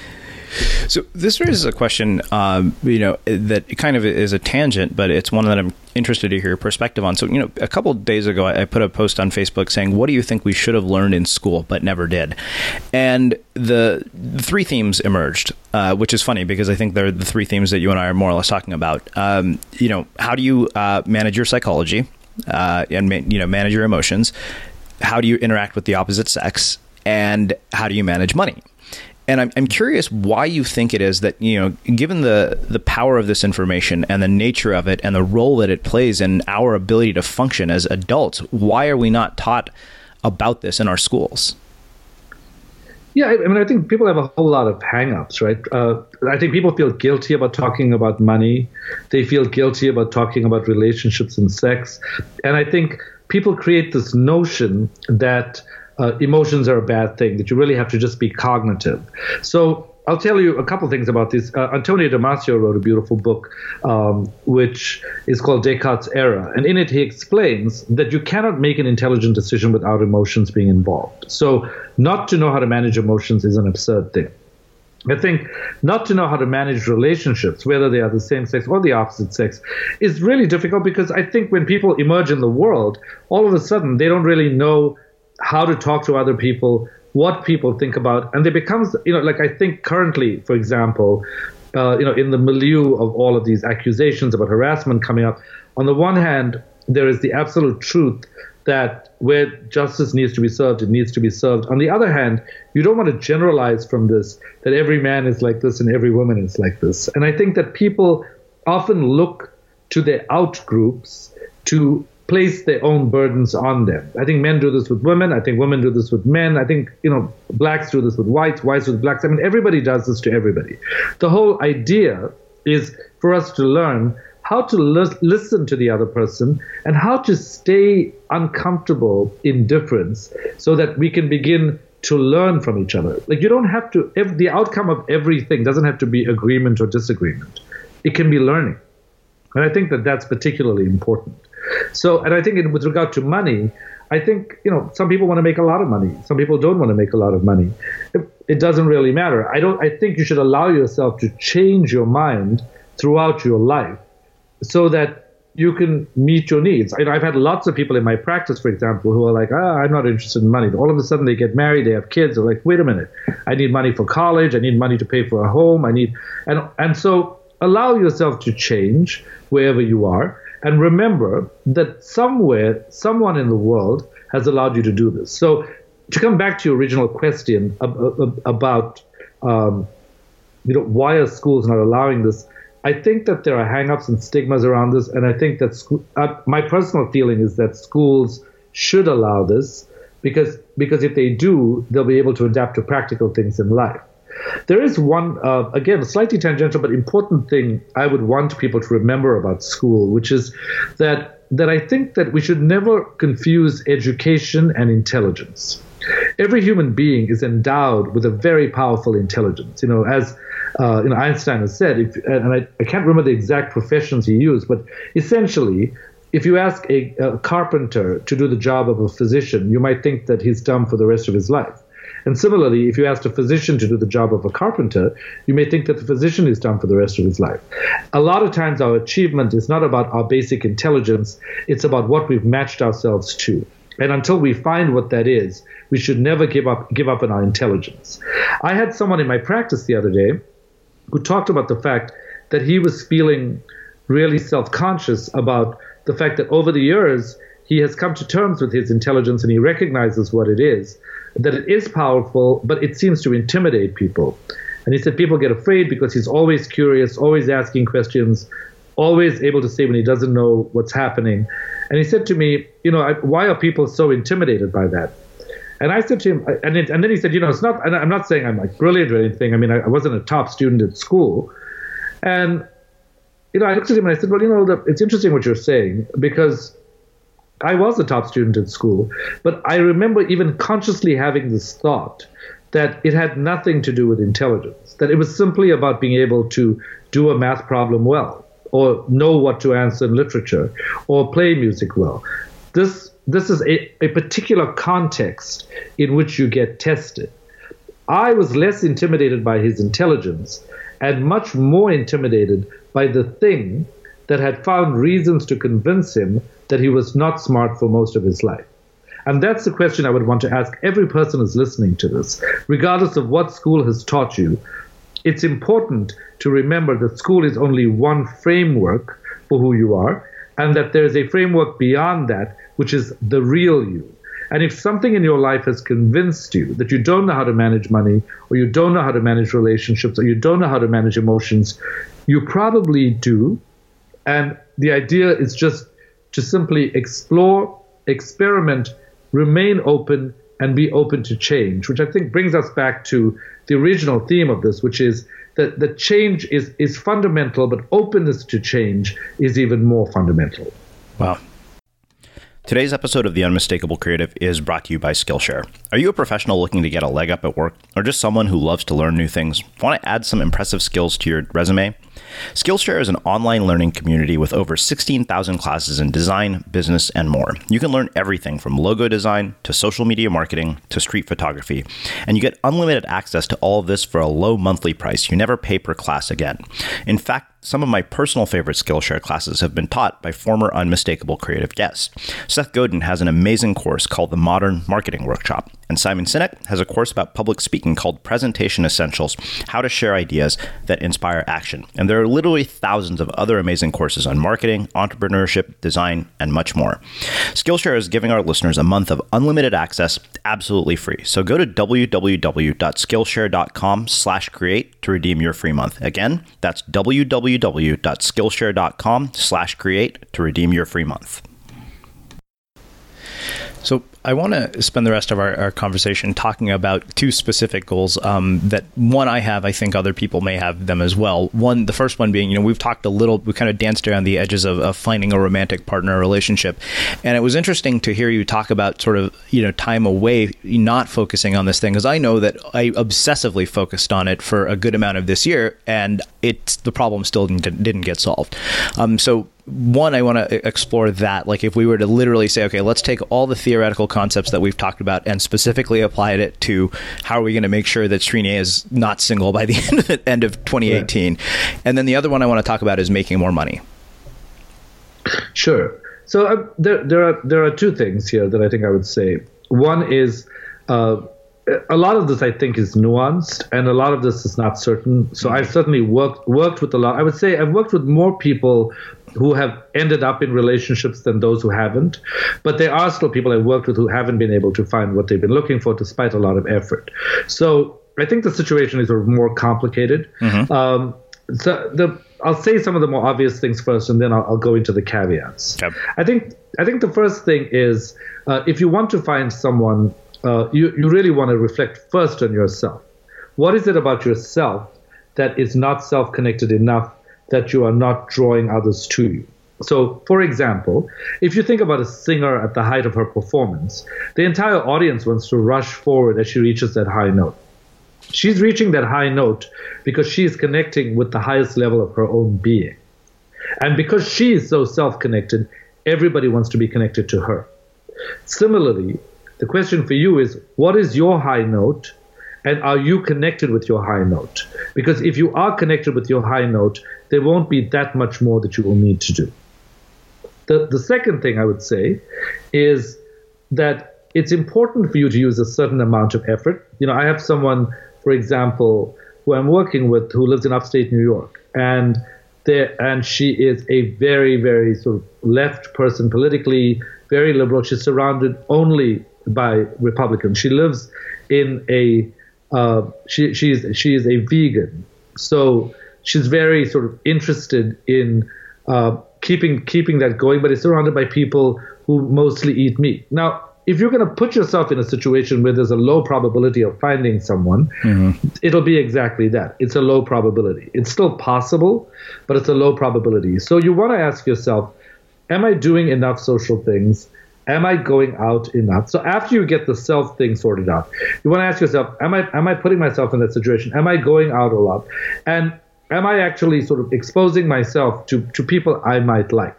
So this raises a question, um, you know, that kind of is a tangent, but it's one that I'm interested to hear your perspective on. So, you know, a couple of days ago, I put a post on Facebook saying, what do you think we should have learned in school but never did? And the, the three themes emerged, uh, which is funny because I think they're the three themes that you and I are more or less talking about. Um, you know, how do you uh, manage your psychology uh, and, ma- you know, manage your emotions? How do you interact with the opposite sex? And how do you manage money? And I'm I'm curious why you think it is that, you know, given the, the power of this information and the nature of it and the role that it plays in our ability to function as adults, why are we not taught about this in our schools? Yeah, I mean, I think people have a whole lot of hang-ups, right? Uh, I think people feel guilty about talking about money. They feel guilty about talking about relationships and sex. And I think people create this notion that Uh, emotions are a bad thing, that you really have to just be cognitive. So I'll tell you a couple things about this. Uh, Antonio Damasio wrote a beautiful book, um, which is called Descartes' Error. And in it, he explains that you cannot make an intelligent decision without emotions being involved. So not to know how to manage emotions is an absurd thing. I think not to know how to manage relationships, whether they are the same sex or the opposite sex, is really difficult because I think when people emerge in the world, all of a sudden they don't really know how to talk to other people, what people think about, and they becomes, you know, like I think currently, for example, uh, you know, in the milieu of all of these accusations about harassment coming up, on the one hand, there is the absolute truth that where justice needs to be served, it needs to be served. On the other hand, you don't want to generalize from this that every man is like this and every woman is like this. And I think that people often look to their out groups to place their own burdens on them. I think men do this with women. I think women do this with men. I think, you know, blacks do this with whites, whites with blacks. I mean, everybody does this to everybody. The whole idea is for us to learn how to li- listen to the other person and how to stay uncomfortable in difference so that we can begin to learn from each other. Like you don't have to, if the outcome of everything doesn't have to be agreement or disagreement. It can be learning. And I think that that's particularly important. So, and I think in, with regard to money, I think, you know, some people want to make a lot of money. Some people don't want to make a lot of money. It, it doesn't really matter. I don't, I think you should allow yourself to change your mind throughout your life so that you can meet your needs. I, I've had lots of people in my practice, for example, who are like, ah, I'm not interested in money. All of a sudden they get married, they have kids. They're like, wait a minute, I need money for college. I need money to pay for a home. I need, and, and so allow yourself to change wherever you are. And remember that somewhere, someone in the world has allowed you to do this. So to come back to your original question about, um, you know, why are schools not allowing this? I think that there are hang-ups and stigmas around this, and I think that school, uh, my personal feeling is that schools should allow this because because if they do, they'll be able to adapt to practical things in life. There is one, uh, again, a slightly tangential but important thing I would want people to remember about school, which is that that I think that we should never confuse education and intelligence. Every human being is endowed with a very powerful intelligence. You know, as uh, you know, Einstein has said, if, and I, I can't remember the exact professions he used, but essentially, if you ask a, a carpenter to do the job of a physician, you might think that he's dumb for the rest of his life. And similarly, if you asked a physician to do the job of a carpenter, you may think that the physician is dumb for the rest of his life. A lot of times our achievement is not about our basic intelligence, it's about what we've matched ourselves to. And until we find what that is, we should never give up give up on our intelligence. I had someone in my practice the other day who talked about the fact that he was feeling really self-conscious about the fact that over the years, he has come to terms with his intelligence and he recognizes what it is, that it is powerful, but it seems to intimidate people. And he said people get afraid because he's always curious, always asking questions, always able to say when he doesn't know what's happening. And he said to me, you know, I, why are people so intimidated by that? And I said to him, and, it, and then he said, you know, it's not, and I'm not saying I'm like brilliant or anything. I mean, I, I wasn't a top student at school. And, you know, I looked at him and I said, well, you know, the, it's interesting what you're saying because I was a top student at school, but I remember even consciously having this thought that it had nothing to do with intelligence, that it was simply about being able to do a math problem well, or know what to answer in literature, or play music well. This this is a, a particular context in which you get tested. I was less intimidated by his intelligence and much more intimidated by the thing that had found reasons to convince him that he was not smart for most of his life. And that's the question I would want to ask every person who's listening to this. Regardless of what school has taught you, it's important to remember that school is only one framework for who you are, and that there's a framework beyond that, which is the real you. And if something in your life has convinced you that you don't know how to manage money, or you don't know how to manage relationships, or you don't know how to manage emotions, you probably do. And the idea is just to simply explore, experiment, remain open, and be open to change, which I think brings us back to the original theme of this, which is that the change is, is fundamental, but openness to change is even more fundamental. Wow. Today's episode of The Unmistakable Creative is brought to you by Skillshare. Are you a professional looking to get a leg up at work, or just someone who loves to learn new things? Want to add some impressive skills to your resume? Skillshare is an online learning community with over sixteen thousand classes in design, business, and more. You can learn everything from logo design to social media marketing to street photography. And you get unlimited access to all of this for a low monthly price. You never pay per class again. In fact, some of my personal favorite Skillshare classes have been taught by former Unmistakable Creative guests. Seth Godin has an amazing course called the Modern Marketing Workshop, and Simon Sinek has a course about public speaking called Presentation Essentials, How to Share Ideas That Inspire Action. And there are literally thousands of other amazing courses on marketing, entrepreneurship, design, and much more. Skillshare is giving our listeners a month of unlimited access absolutely free. So go to www.skillshare.com slash create to redeem your free month. Again, that's www.skillshare.com slash create to redeem your free month. So I want to spend the rest of our, our conversation talking about two specific goals um, that one I have, I think other people may have them as well. One, the first one being, you know, we've talked a little, we kind of danced around the edges of, of finding a romantic partner relationship. And it was interesting to hear you talk about sort of, you know, time away, not focusing on this thing, because I know that I obsessively focused on it for a good amount of this year, and it's the problem still didn't, didn't get solved. Um, so One, I want to explore that. Like if we were to literally say, okay, let's take all the theoretical concepts that we've talked about and specifically apply it to how are we going to make sure that Srini is not single by the end of, the end of twenty eighteen. Yeah. And then the other one I want to talk about is making more money. Sure. So uh, there, there are there are two things here that I think I would say. One is uh, a lot of this, I think, is nuanced, and a lot of this is not certain. So I've certainly worked worked with a lot. I would say I've worked with more people who have ended up in relationships than those who haven't. But there are still people I've worked with who haven't been able to find what they've been looking for, despite a lot of effort. So I think the situation is sort of more complicated. Mm-hmm. Um, so the I'll say some of the more obvious things first, and then I'll, I'll go into the caveats. Yep. I think I think the first thing is uh, if you want to find someone. Uh, you, you really want to reflect first on yourself. What is it about yourself that is not self-connected enough that you are not drawing others to you? So, for example, if you think about a singer at the height of her performance, the entire audience wants to rush forward as she reaches that high note. She's reaching that high note because she's connecting with the highest level of her own being. And because she is so self-connected, everybody wants to be connected to her. Similarly, the question for you is, what is your high note, and are you connected with your high note? Because if you are connected with your high note, there won't be that much more that you will need to do. The, the second thing I would say is that it's important for you to use a certain amount of effort. You know, I have someone, for example, who I'm working with who lives in upstate New York, and there, and she is a very, very sort of left person politically, very liberal. She's surrounded only by Republicans. She lives in a uh, she she's she is a vegan, so she's very sort of interested in uh, keeping keeping that going, but is surrounded by people who mostly eat meat. Now, if you're going to put yourself in a situation where there's a low probability of finding someone, mm-hmm. it'll be exactly that. It's a low probability. It's still possible, but it's a low probability. So you want to ask yourself, am I doing enough social things? Am I going out enough? So after you get the self thing sorted out, you want to ask yourself, am I am I putting myself in that situation? Am I going out a lot? And am I actually sort of exposing myself to, to people I might like?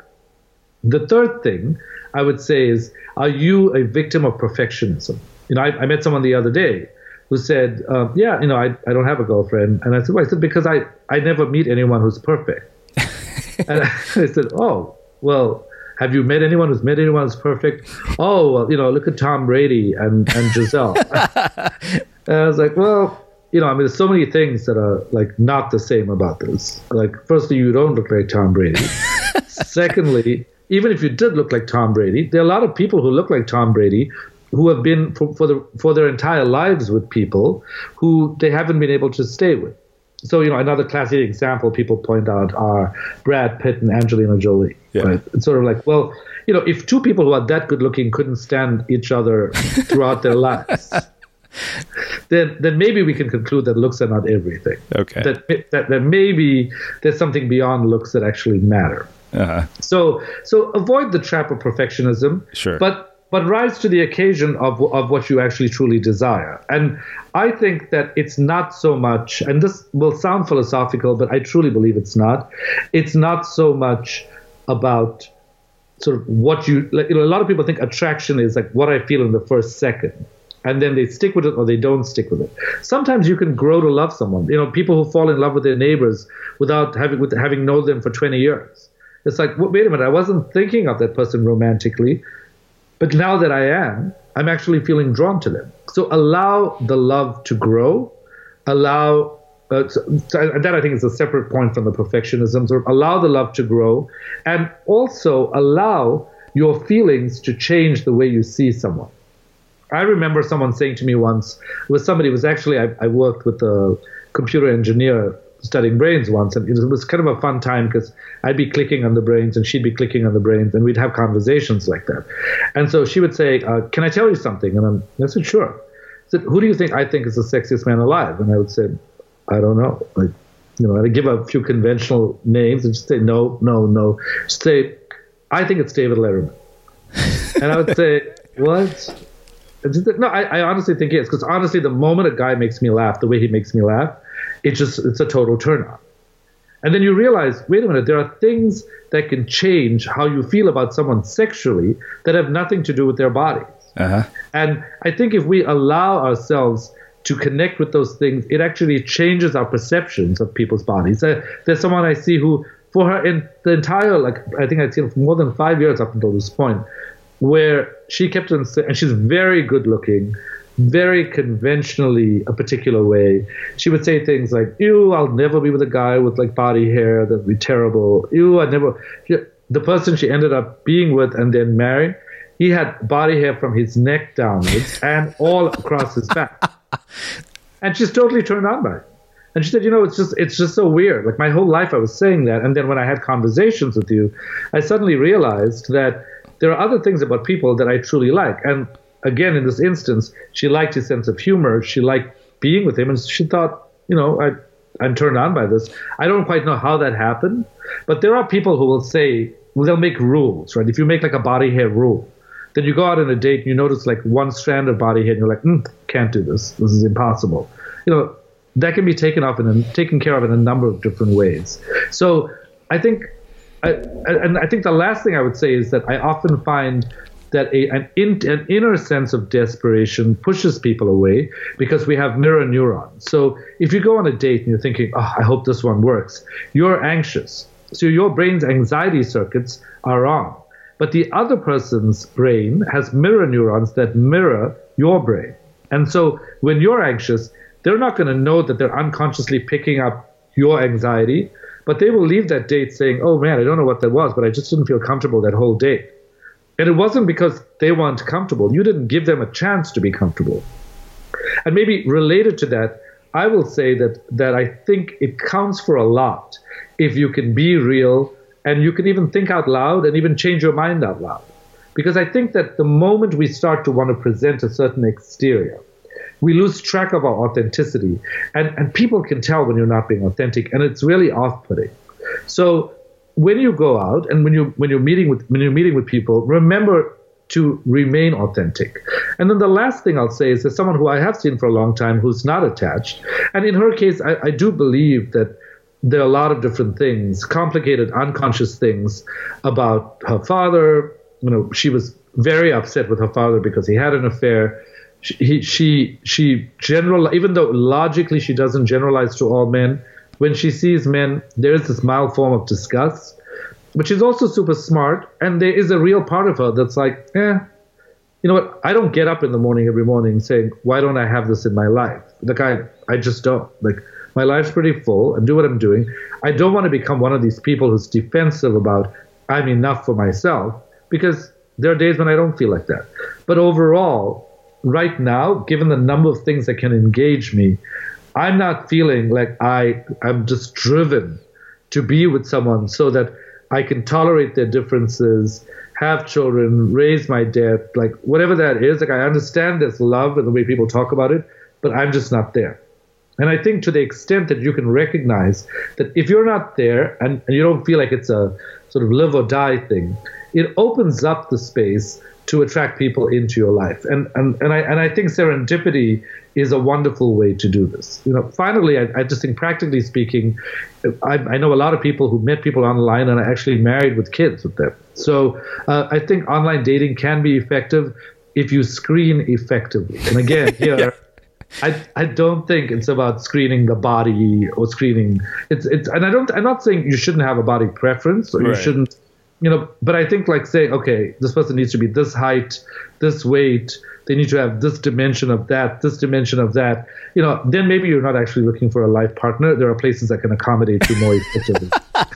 The third thing I would say is, are you a victim of perfectionism? You know, I, I met someone the other day who said, uh, yeah, you know, I, I don't have a girlfriend. And I said, well, I said, because I, I never meet anyone who's perfect. And I said, oh, well, have you met anyone who's met anyone who's perfect? Oh, well, you know, look at Tom Brady and, and Giselle. And I was like, well, you know, I mean, there's so many things that are like not the same about this. Like, firstly, you don't look like Tom Brady. Secondly, even if you did look like Tom Brady, there are a lot of people who look like Tom Brady who have been for, for the for their entire lives with people who they haven't been able to stay with. So, you know, another classic example people point out are Brad Pitt and Angelina Jolie. Yeah. Right? It's sort of like, well, you know, if two people who are that good looking couldn't stand each other throughout their lives, then then maybe we can conclude that looks are not everything. Okay. That that, that maybe there's something beyond looks that actually matter. Uh-huh. So so avoid the trap of perfectionism. Sure. But but rise to the occasion of of what you actually truly desire. And I think that it's not so much, and this will sound philosophical, but I truly believe it's not. It's not so much about sort of what you, like, you know, a lot of people think attraction is like what I feel in the first second, and then they stick with it or they don't stick with it. Sometimes you can grow to love someone. You know, people who fall in love with their neighbors without having with having known them for twenty years. It's like, wait a minute, I wasn't thinking of that person romantically, but now that I am, I'm actually feeling drawn to them. So allow the love to grow. Allow, uh, so, so that I think is a separate point from the perfectionism. So allow the love to grow, and also allow your feelings to change the way you see someone. I remember someone saying to me once, it was somebody who was actually, I, I worked with a computer engineer studying brains once, and it was kind of a fun time because I'd be clicking on the brains and she'd be clicking on the brains, and we'd have conversations like that. And so she would say, uh, can I tell you something? And I'm, I said, sure. I said, who do you think I think is the sexiest man alive? And I would say, I don't know. Like, you know, I'd give a few conventional names and just say, no, no, no. Just say, I think it's David Letterman. And I would say, what? No, I, I honestly think he is, because honestly, the moment a guy makes me laugh, the way he makes me laugh, it just it's a total turn on. And then you realize, wait a minute, there are things that can change how you feel about someone sexually that have nothing to do with their bodies. Uh-huh. And I think if we allow ourselves to connect with those things, it actually changes our perceptions of people's bodies. Uh, there's someone I see who, for her in the entire, like, I think I'd seen for more than five years up until this point, where she kept on saying, and she's very good looking, very conventionally a particular way. She would say things like, ew, I'll never be with a guy with like body hair. That'd be terrible. Ew, I never. The person she ended up being with and then married, he had body hair from his neck downwards and all across his back. And she's totally turned on by it. And she said, you know, it's just it's just so weird. Like my whole life I was saying that. And then when I had conversations with you, I suddenly realized that there are other things about people that I truly like. And again, in this instance, she liked his sense of humor. She liked being with him. And she thought, you know, I, I'm turned on by this. I don't quite know how that happened. But there are people who will say, well, they'll make rules, right? If you make like a body hair rule, then you go out on a date and you notice like one strand of body hair and you're like, mm, can't do this. This is impossible. You know, that can be taken off in a, taken care of in a number of different ways. So I think, I, and I think the last thing I would say is that I often find that a, an, in, an inner sense of desperation pushes people away because we have mirror neurons. So if you go on a date and you're thinking, oh, I hope this one works, you're anxious. So your brain's anxiety circuits are on. But the other person's brain has mirror neurons that mirror your brain. And so when you're anxious, they're not going to know that they're unconsciously picking up your anxiety, but they will leave that date saying, oh man, I don't know what that was, but I just didn't feel comfortable that whole date. And it wasn't because they weren't comfortable. You didn't give them a chance to be comfortable. And maybe related to that, I will say that that I think it counts for a lot if you can be real and you can even think out loud and even change your mind out loud. Because I think that the moment we start to want to present a certain exterior, we lose track of our authenticity. And, and people can tell when you're not being authentic, and it's really off-putting. So when you go out and when you when you're meeting with when you're meeting with people, remember to remain authentic. And then the last thing I'll say is there's someone who I have seen for a long time who's not attached. And in her case, I, I do believe that there are a lot of different things, complicated, unconscious things about her father. You know, she was very upset with her father because he had an affair. She, he, she, she general, even though logically she doesn't generalize to all men, when she sees men, there is this mild form of disgust. But she's also super smart, and there is a real part of her that's like, eh, you know what? I don't get up in the morning every morning saying, why don't I have this in my life? Like, I, I just don't. Like, my life's pretty full. I do what I'm doing. I don't want to become one of these people who's defensive about I'm enough for myself, because there are days when I don't feel like that. But overall, right now, given the number of things that can engage me, I'm not feeling like I, I'm just driven to be with someone so that I can tolerate their differences, have children, raise my debt, like whatever that is. Like, I understand there's love and the way people talk about it, but I'm just not there. And I think to the extent that you can recognize that if you're not there and, and you don't feel like it's a sort of live or die thing, it opens up the space to attract people into your life. And and, and I and I think serendipity is a wonderful way to do this. You know, finally, I, I just think practically speaking, I, I know a lot of people who met people online and are actually married with kids with them. So uh, I think online dating can be effective if you screen effectively. And again, here, yeah. I I don't think it's about screening the body or screening. It's it's and I don't. I'm not saying you shouldn't have a body preference or right. you shouldn't. You know, but I think like saying, okay, this person needs to be this height, this weight, they need to have this dimension of that, this dimension of that. You know, then maybe you're not actually looking for a life partner. There are places that can accommodate you more effectively.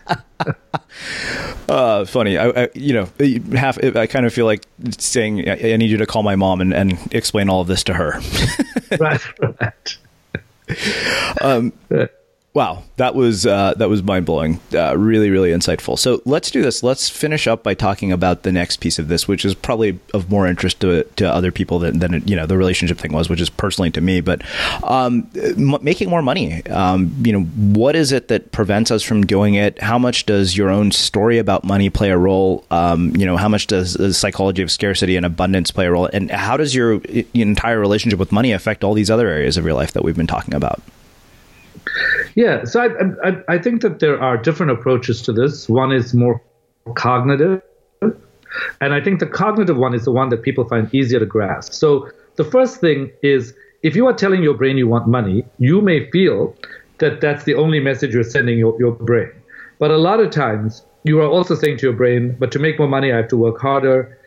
uh, funny, I, I you know, half. I kind of feel like saying, I need you to call my mom and, and explain all of this to her. Right, right. um, Wow, that was uh, that was mind blowing. Uh, really, really insightful. So let's do this. Let's finish up by talking about the next piece of this, which is probably of more interest to to other people than, than you know the relationship thing was, which is personally to me. But um, m- making more money. Um, you know, what is it that prevents us from doing it? How much does your own story about money play a role? Um, you know, how much does the psychology of scarcity and abundance play a role? And how does your, your entire relationship with money affect all these other areas of your life that we've been talking about? Yeah, so I, I, I think that there are different approaches to this. One is more cognitive, and I think the cognitive one is the one that people find easier to grasp. So the first thing is, if you are telling your brain you want money, you may feel that that's the only message you're sending your, your brain. But a lot of times, you are also saying to your brain, but to make more money, I have to work harder.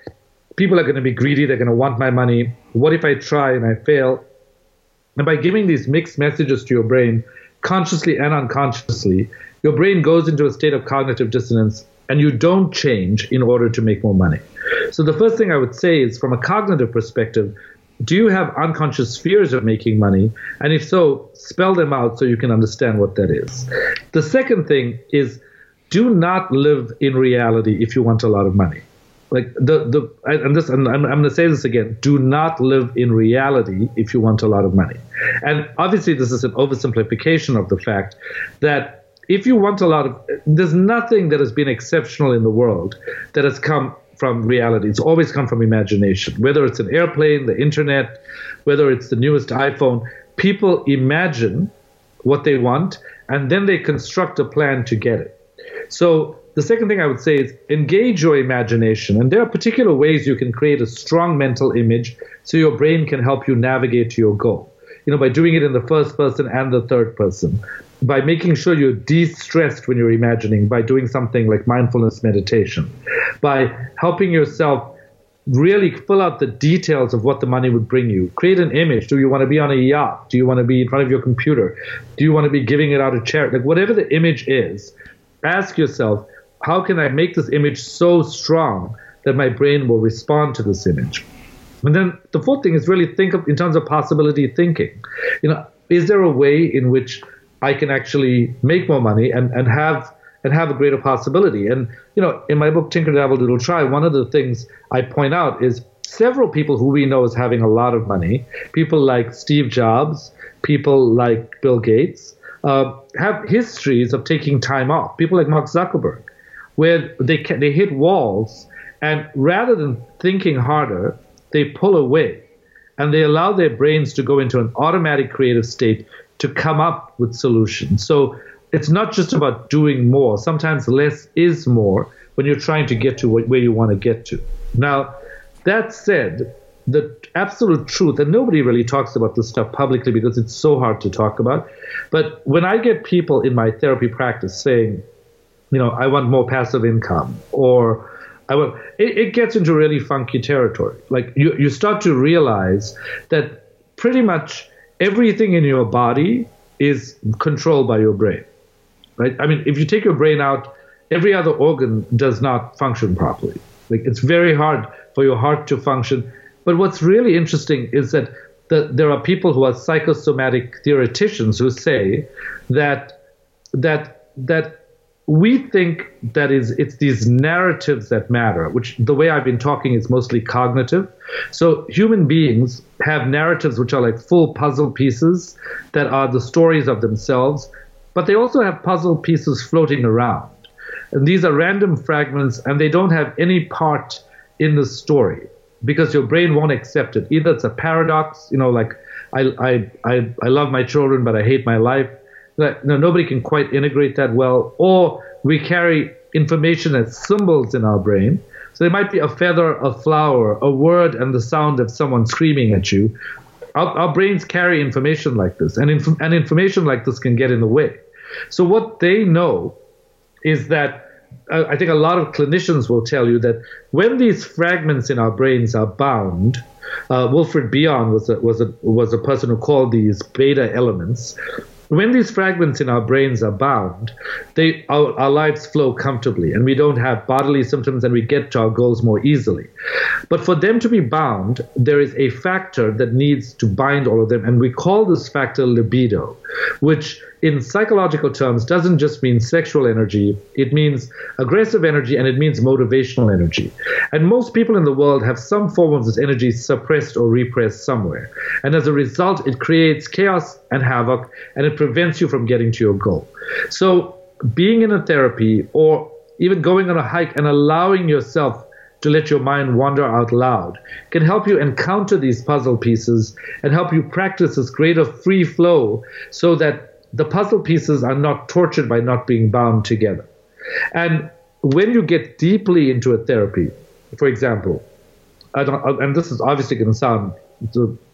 People are going to be greedy. They're going to want my money. What if I try and I fail? And by giving these mixed messages to your brain, consciously and unconsciously, your brain goes into a state of cognitive dissonance, and you don't change in order to make more money. So the first thing I would say is, from a cognitive perspective, do you have unconscious fears of making money? And if so, spell them out so you can understand what that is. The second thing is, do not live in reality if you want a lot of money. Like the the and this and I'm, I'm going to say this again. Do not live in reality if you want a lot of money. And obviously, this is an oversimplification of the fact that if you want a lot of, there's nothing that has been exceptional in the world that has come from reality. It's always come from imagination. Whether it's an airplane, the internet, whether it's the newest iPhone, people imagine what they want and then they construct a plan to get it. So the second thing I would say is engage your imagination. And there are particular ways you can create a strong mental image so your brain can help you navigate to your goal. You know, by doing it in the first person and the third person, by making sure you're de-stressed when you're imagining, by doing something like mindfulness meditation, by helping yourself really fill out the details of what the money would bring you. Create an image. Do you want to be on a yacht? Do you want to be in front of your computer? Do you want to be giving it out of charity? Like whatever the image is, ask yourself, how can I make this image so strong that my brain will respond to this image? And then the fourth thing is really think of in terms of possibility thinking. You know, is there a way in which I can actually make more money and, and have and have a greater possibility? And you know, in my book Tinker Dabble Doodle Try, one of the things I point out is several people who we know as having a lot of money, people like Steve Jobs, people like Bill Gates, uh, have histories of taking time off. People like Mark Zuckerberg, where they can, they hit walls, and rather than thinking harder, they pull away, and they allow their brains to go into an automatic creative state to come up with solutions. So it's not just about doing more. Sometimes less is more when you're trying to get to where you want to get to. Now, that said, the absolute truth, and nobody really talks about this stuff publicly because it's so hard to talk about, but when I get people in my therapy practice saying, you know, I want more passive income, or I want, it, it gets into really funky territory. Like you, you start to realize that pretty much everything in your body is controlled by your brain, right? I mean, if you take your brain out, every other organ does not function properly. Like it's very hard for your heart to function. But what's really interesting is that the, there are people who are psychosomatic theoreticians who say that that that we think that is it's these narratives that matter, which the way I've been talking is mostly cognitive. So human beings have narratives which are like full puzzle pieces that are the stories of themselves, but they also have puzzle pieces floating around. And these are random fragments, and they don't have any part in the story because your brain won't accept it. Either it's a paradox, you know, like I I I, I love my children, but I hate my life. That, no, nobody can quite integrate that well. Or we carry information as symbols in our brain. So there might be a feather, a flower, a word, and the sound of someone screaming at you. Our, our brains carry information like this, and, inf- and information like this can get in the way. So what they know is that uh, I think a lot of clinicians will tell you that when these fragments in our brains are bound, uh, Wilfred Bion was a, was a was a person who called these beta elements. When these fragments in our brains are bound, they, our, our lives flow comfortably, and we don't have bodily symptoms, and we get to our goals more easily. But for them to be bound, there is a factor that needs to bind all of them, and we call this factor libido, which in psychological terms doesn't just mean sexual energy. It means aggressive energy, and it means motivational energy. And most people in the world have some form of this energy suppressed or repressed somewhere. And as a result, it creates chaos and havoc, and it prevents you from getting to your goal. So being in a therapy, or even going on a hike and allowing yourself to let your mind wander out loud, can help you encounter these puzzle pieces and help you practice this greater free flow so that the puzzle pieces are not tortured by not being bound together. And when you get deeply into a therapy, for example, I don't, and this is obviously going to sound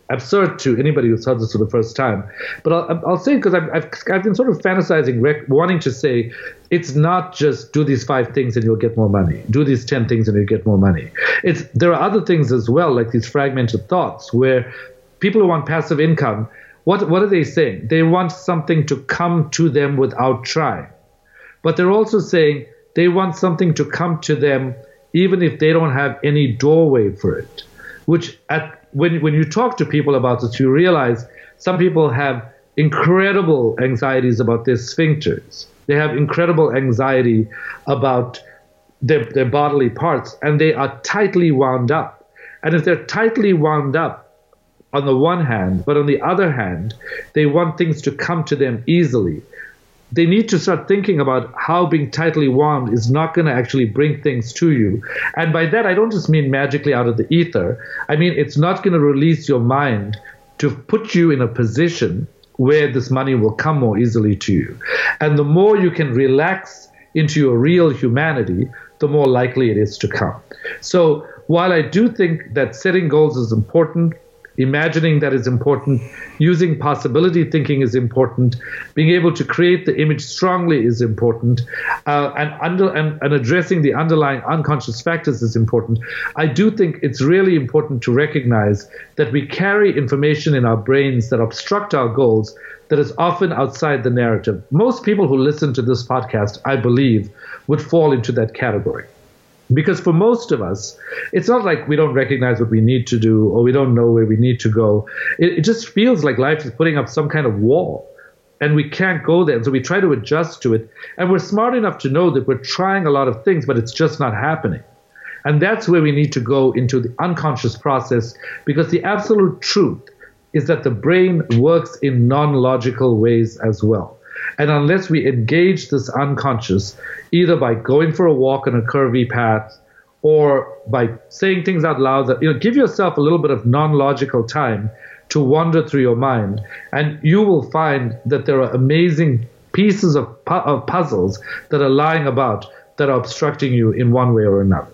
absurd to anybody who's heard this for the first time. But I'll, I'll say, because I've, I've, I've been sort of fantasizing, rec- wanting to say, it's not just do these five things and you'll get more money. Do these ten things and you'll get more money. It's there are other things as well, like these fragmented thoughts, where people who want passive income, what what are they saying? They want something to come to them without trying. But they're also saying they want something to come to them even if they don't have any doorway for it, which at When when you talk to people about this, you realize some people have incredible anxieties about their sphincters. They have incredible anxiety about their, their bodily parts, and they are tightly wound up. And if they're tightly wound up on the one hand, but on the other hand, they want things to come to them easily, they need to start thinking about how being tightly wound is not going to actually bring things to you. And by that, I don't just mean magically out of the ether. I mean, it's not going to release your mind to put you in a position where this money will come more easily to you. And the more you can relax into your real humanity, the more likely it is to come. So while I do think that setting goals is important, imagining that is important, using possibility thinking is important, being able to create the image strongly is important, uh, and, under, and, and addressing the underlying unconscious factors is important. I do think it's really important to recognize that we carry information in our brains that obstruct our goals that is often outside the narrative. Most people who listen to this podcast, I believe, would fall into that category. Because for most of us, it's not like we don't recognize what we need to do or we don't know where we need to go. It, it just feels like life is putting up some kind of wall and we can't go there. And so we try to adjust to it. And we're smart enough to know that we're trying a lot of things, but it's just not happening. And that's where we need to go into the unconscious process, because the absolute truth is that the brain works in non-logical ways as well. And unless we engage this unconscious, either by going for a walk on a curvy path or by saying things out loud, that, you know, give yourself a little bit of non-logical time to wander through your mind, and you will find that there are amazing pieces of, pu- of puzzles that are lying about that are obstructing you in one way or another.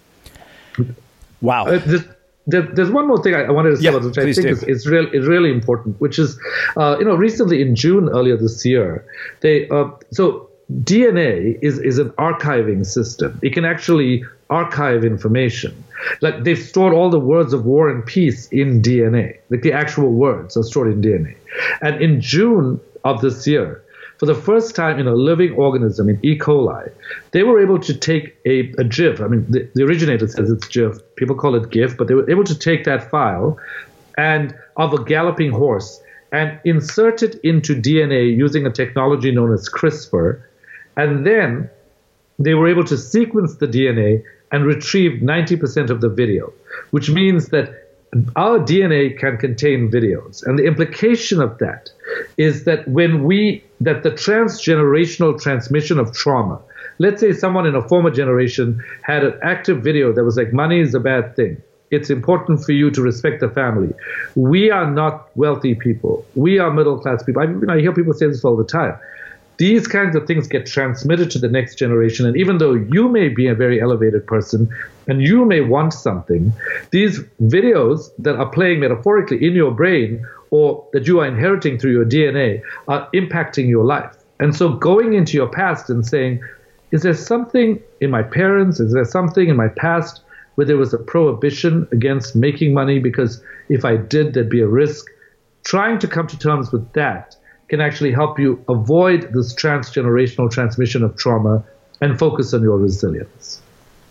Wow. Uh, this, There, there's one more thing I, I wanted to say yeah, about, which I think is, is, real, is really important, which is, uh, you know, recently in June earlier this year, they uh, so D N A is, is an archiving system. It can actually archive information. Like, they've stored all the words of war and peace in D N A. Like, the actual words are stored in D N A. And in June of this year, for the first time in a living organism, in E. coli, they were able to take a, a GIF. I mean, the, the originator says it's GIF. People call it GIF, but they were able to take that file and of a galloping horse and insert it into D N A using a technology known as CRISPR. And then they were able to sequence the D N A and retrieve ninety percent of the video, which means that our D N A can contain videos. And the implication of that is that when we, that the transgenerational transmission of trauma, let's say someone in a former generation had an active video that was like, money is a bad thing. It's important for you to respect the family. We are not wealthy people. We are middle-class people. I, you know, I hear people say this all the time. These kinds of things get transmitted to the next generation. And even though you may be a very elevated person and you may want something, these videos that are playing metaphorically in your brain or that you are inheriting through your D N A are impacting your life. And so going into your past and saying, is there something in my parents, is there something in my past where there was a prohibition against making money because if I did, there'd be a risk? Trying to come to terms with that can actually help you avoid this transgenerational transmission of trauma and focus on your resilience.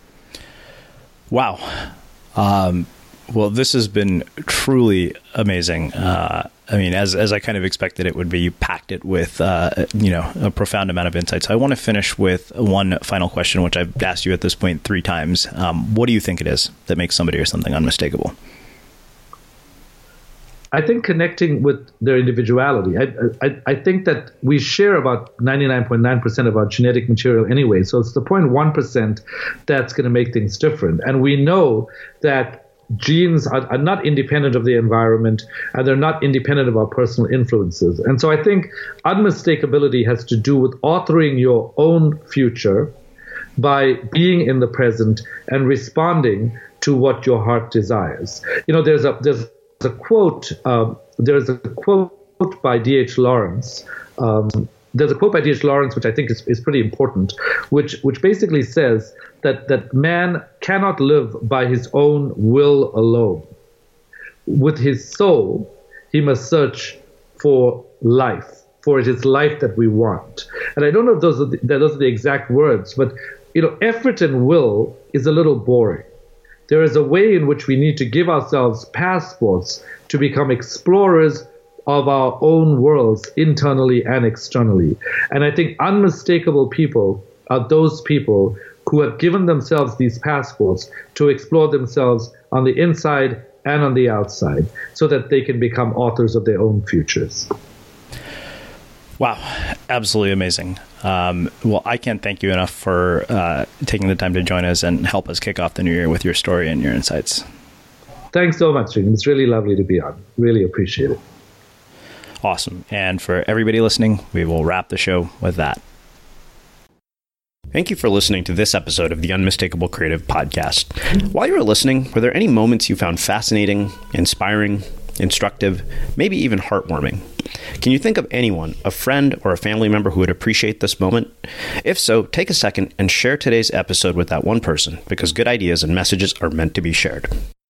Wow. Um, well, this has been truly amazing. Uh, I mean, as as I kind of expected it would be, you packed it with, uh, you know, a profound amount of insight. So I want to finish with one final question, which I've asked you at this point three times. Um, what do you think it is that makes somebody or something unmistakable? I think connecting with their individuality. I, I, I think that we share about ninety-nine point nine percent of our genetic material anyway. So it's the zero point one percent that's going to make things different. And we know that genes are, are not independent of the environment, and they're not independent of our personal influences. And so I think unmistakability has to do with authoring your own future by being in the present and responding to what your heart desires. You know, there's a there's a quote. Um, there's a quote by D H Lawrence. Um, there's a quote by D H Lawrence which I think is, is pretty important, which which basically says that that man cannot live by his own will alone. With his soul, he must search for life, for it is life that we want. And I don't know if those are the, those are the exact words, but you know, effort and will is a little boring. There is a way in which we need to give ourselves passports to become explorers of our own worlds, internally and externally. And I think unmistakable people are those people who have given themselves these passports to explore themselves on the inside and on the outside, so that they can become authors of their own futures. Wow, absolutely amazing. Um, well, I can't thank you enough for uh, taking the time to join us and help us kick off the new year with your story and your insights. Thanks so much, Srini. It's really lovely to be on. Really appreciate it. Awesome. And for everybody listening, we will wrap the show with that. Thank you for listening to this episode of the Unmistakable Creative Podcast. While you were listening, were there any moments you found fascinating, inspiring, instructive, maybe even heartwarming? Can you think of anyone, a friend or a family member who would appreciate this moment? If so, take a second and share today's episode with that one person, because good ideas and messages are meant to be shared.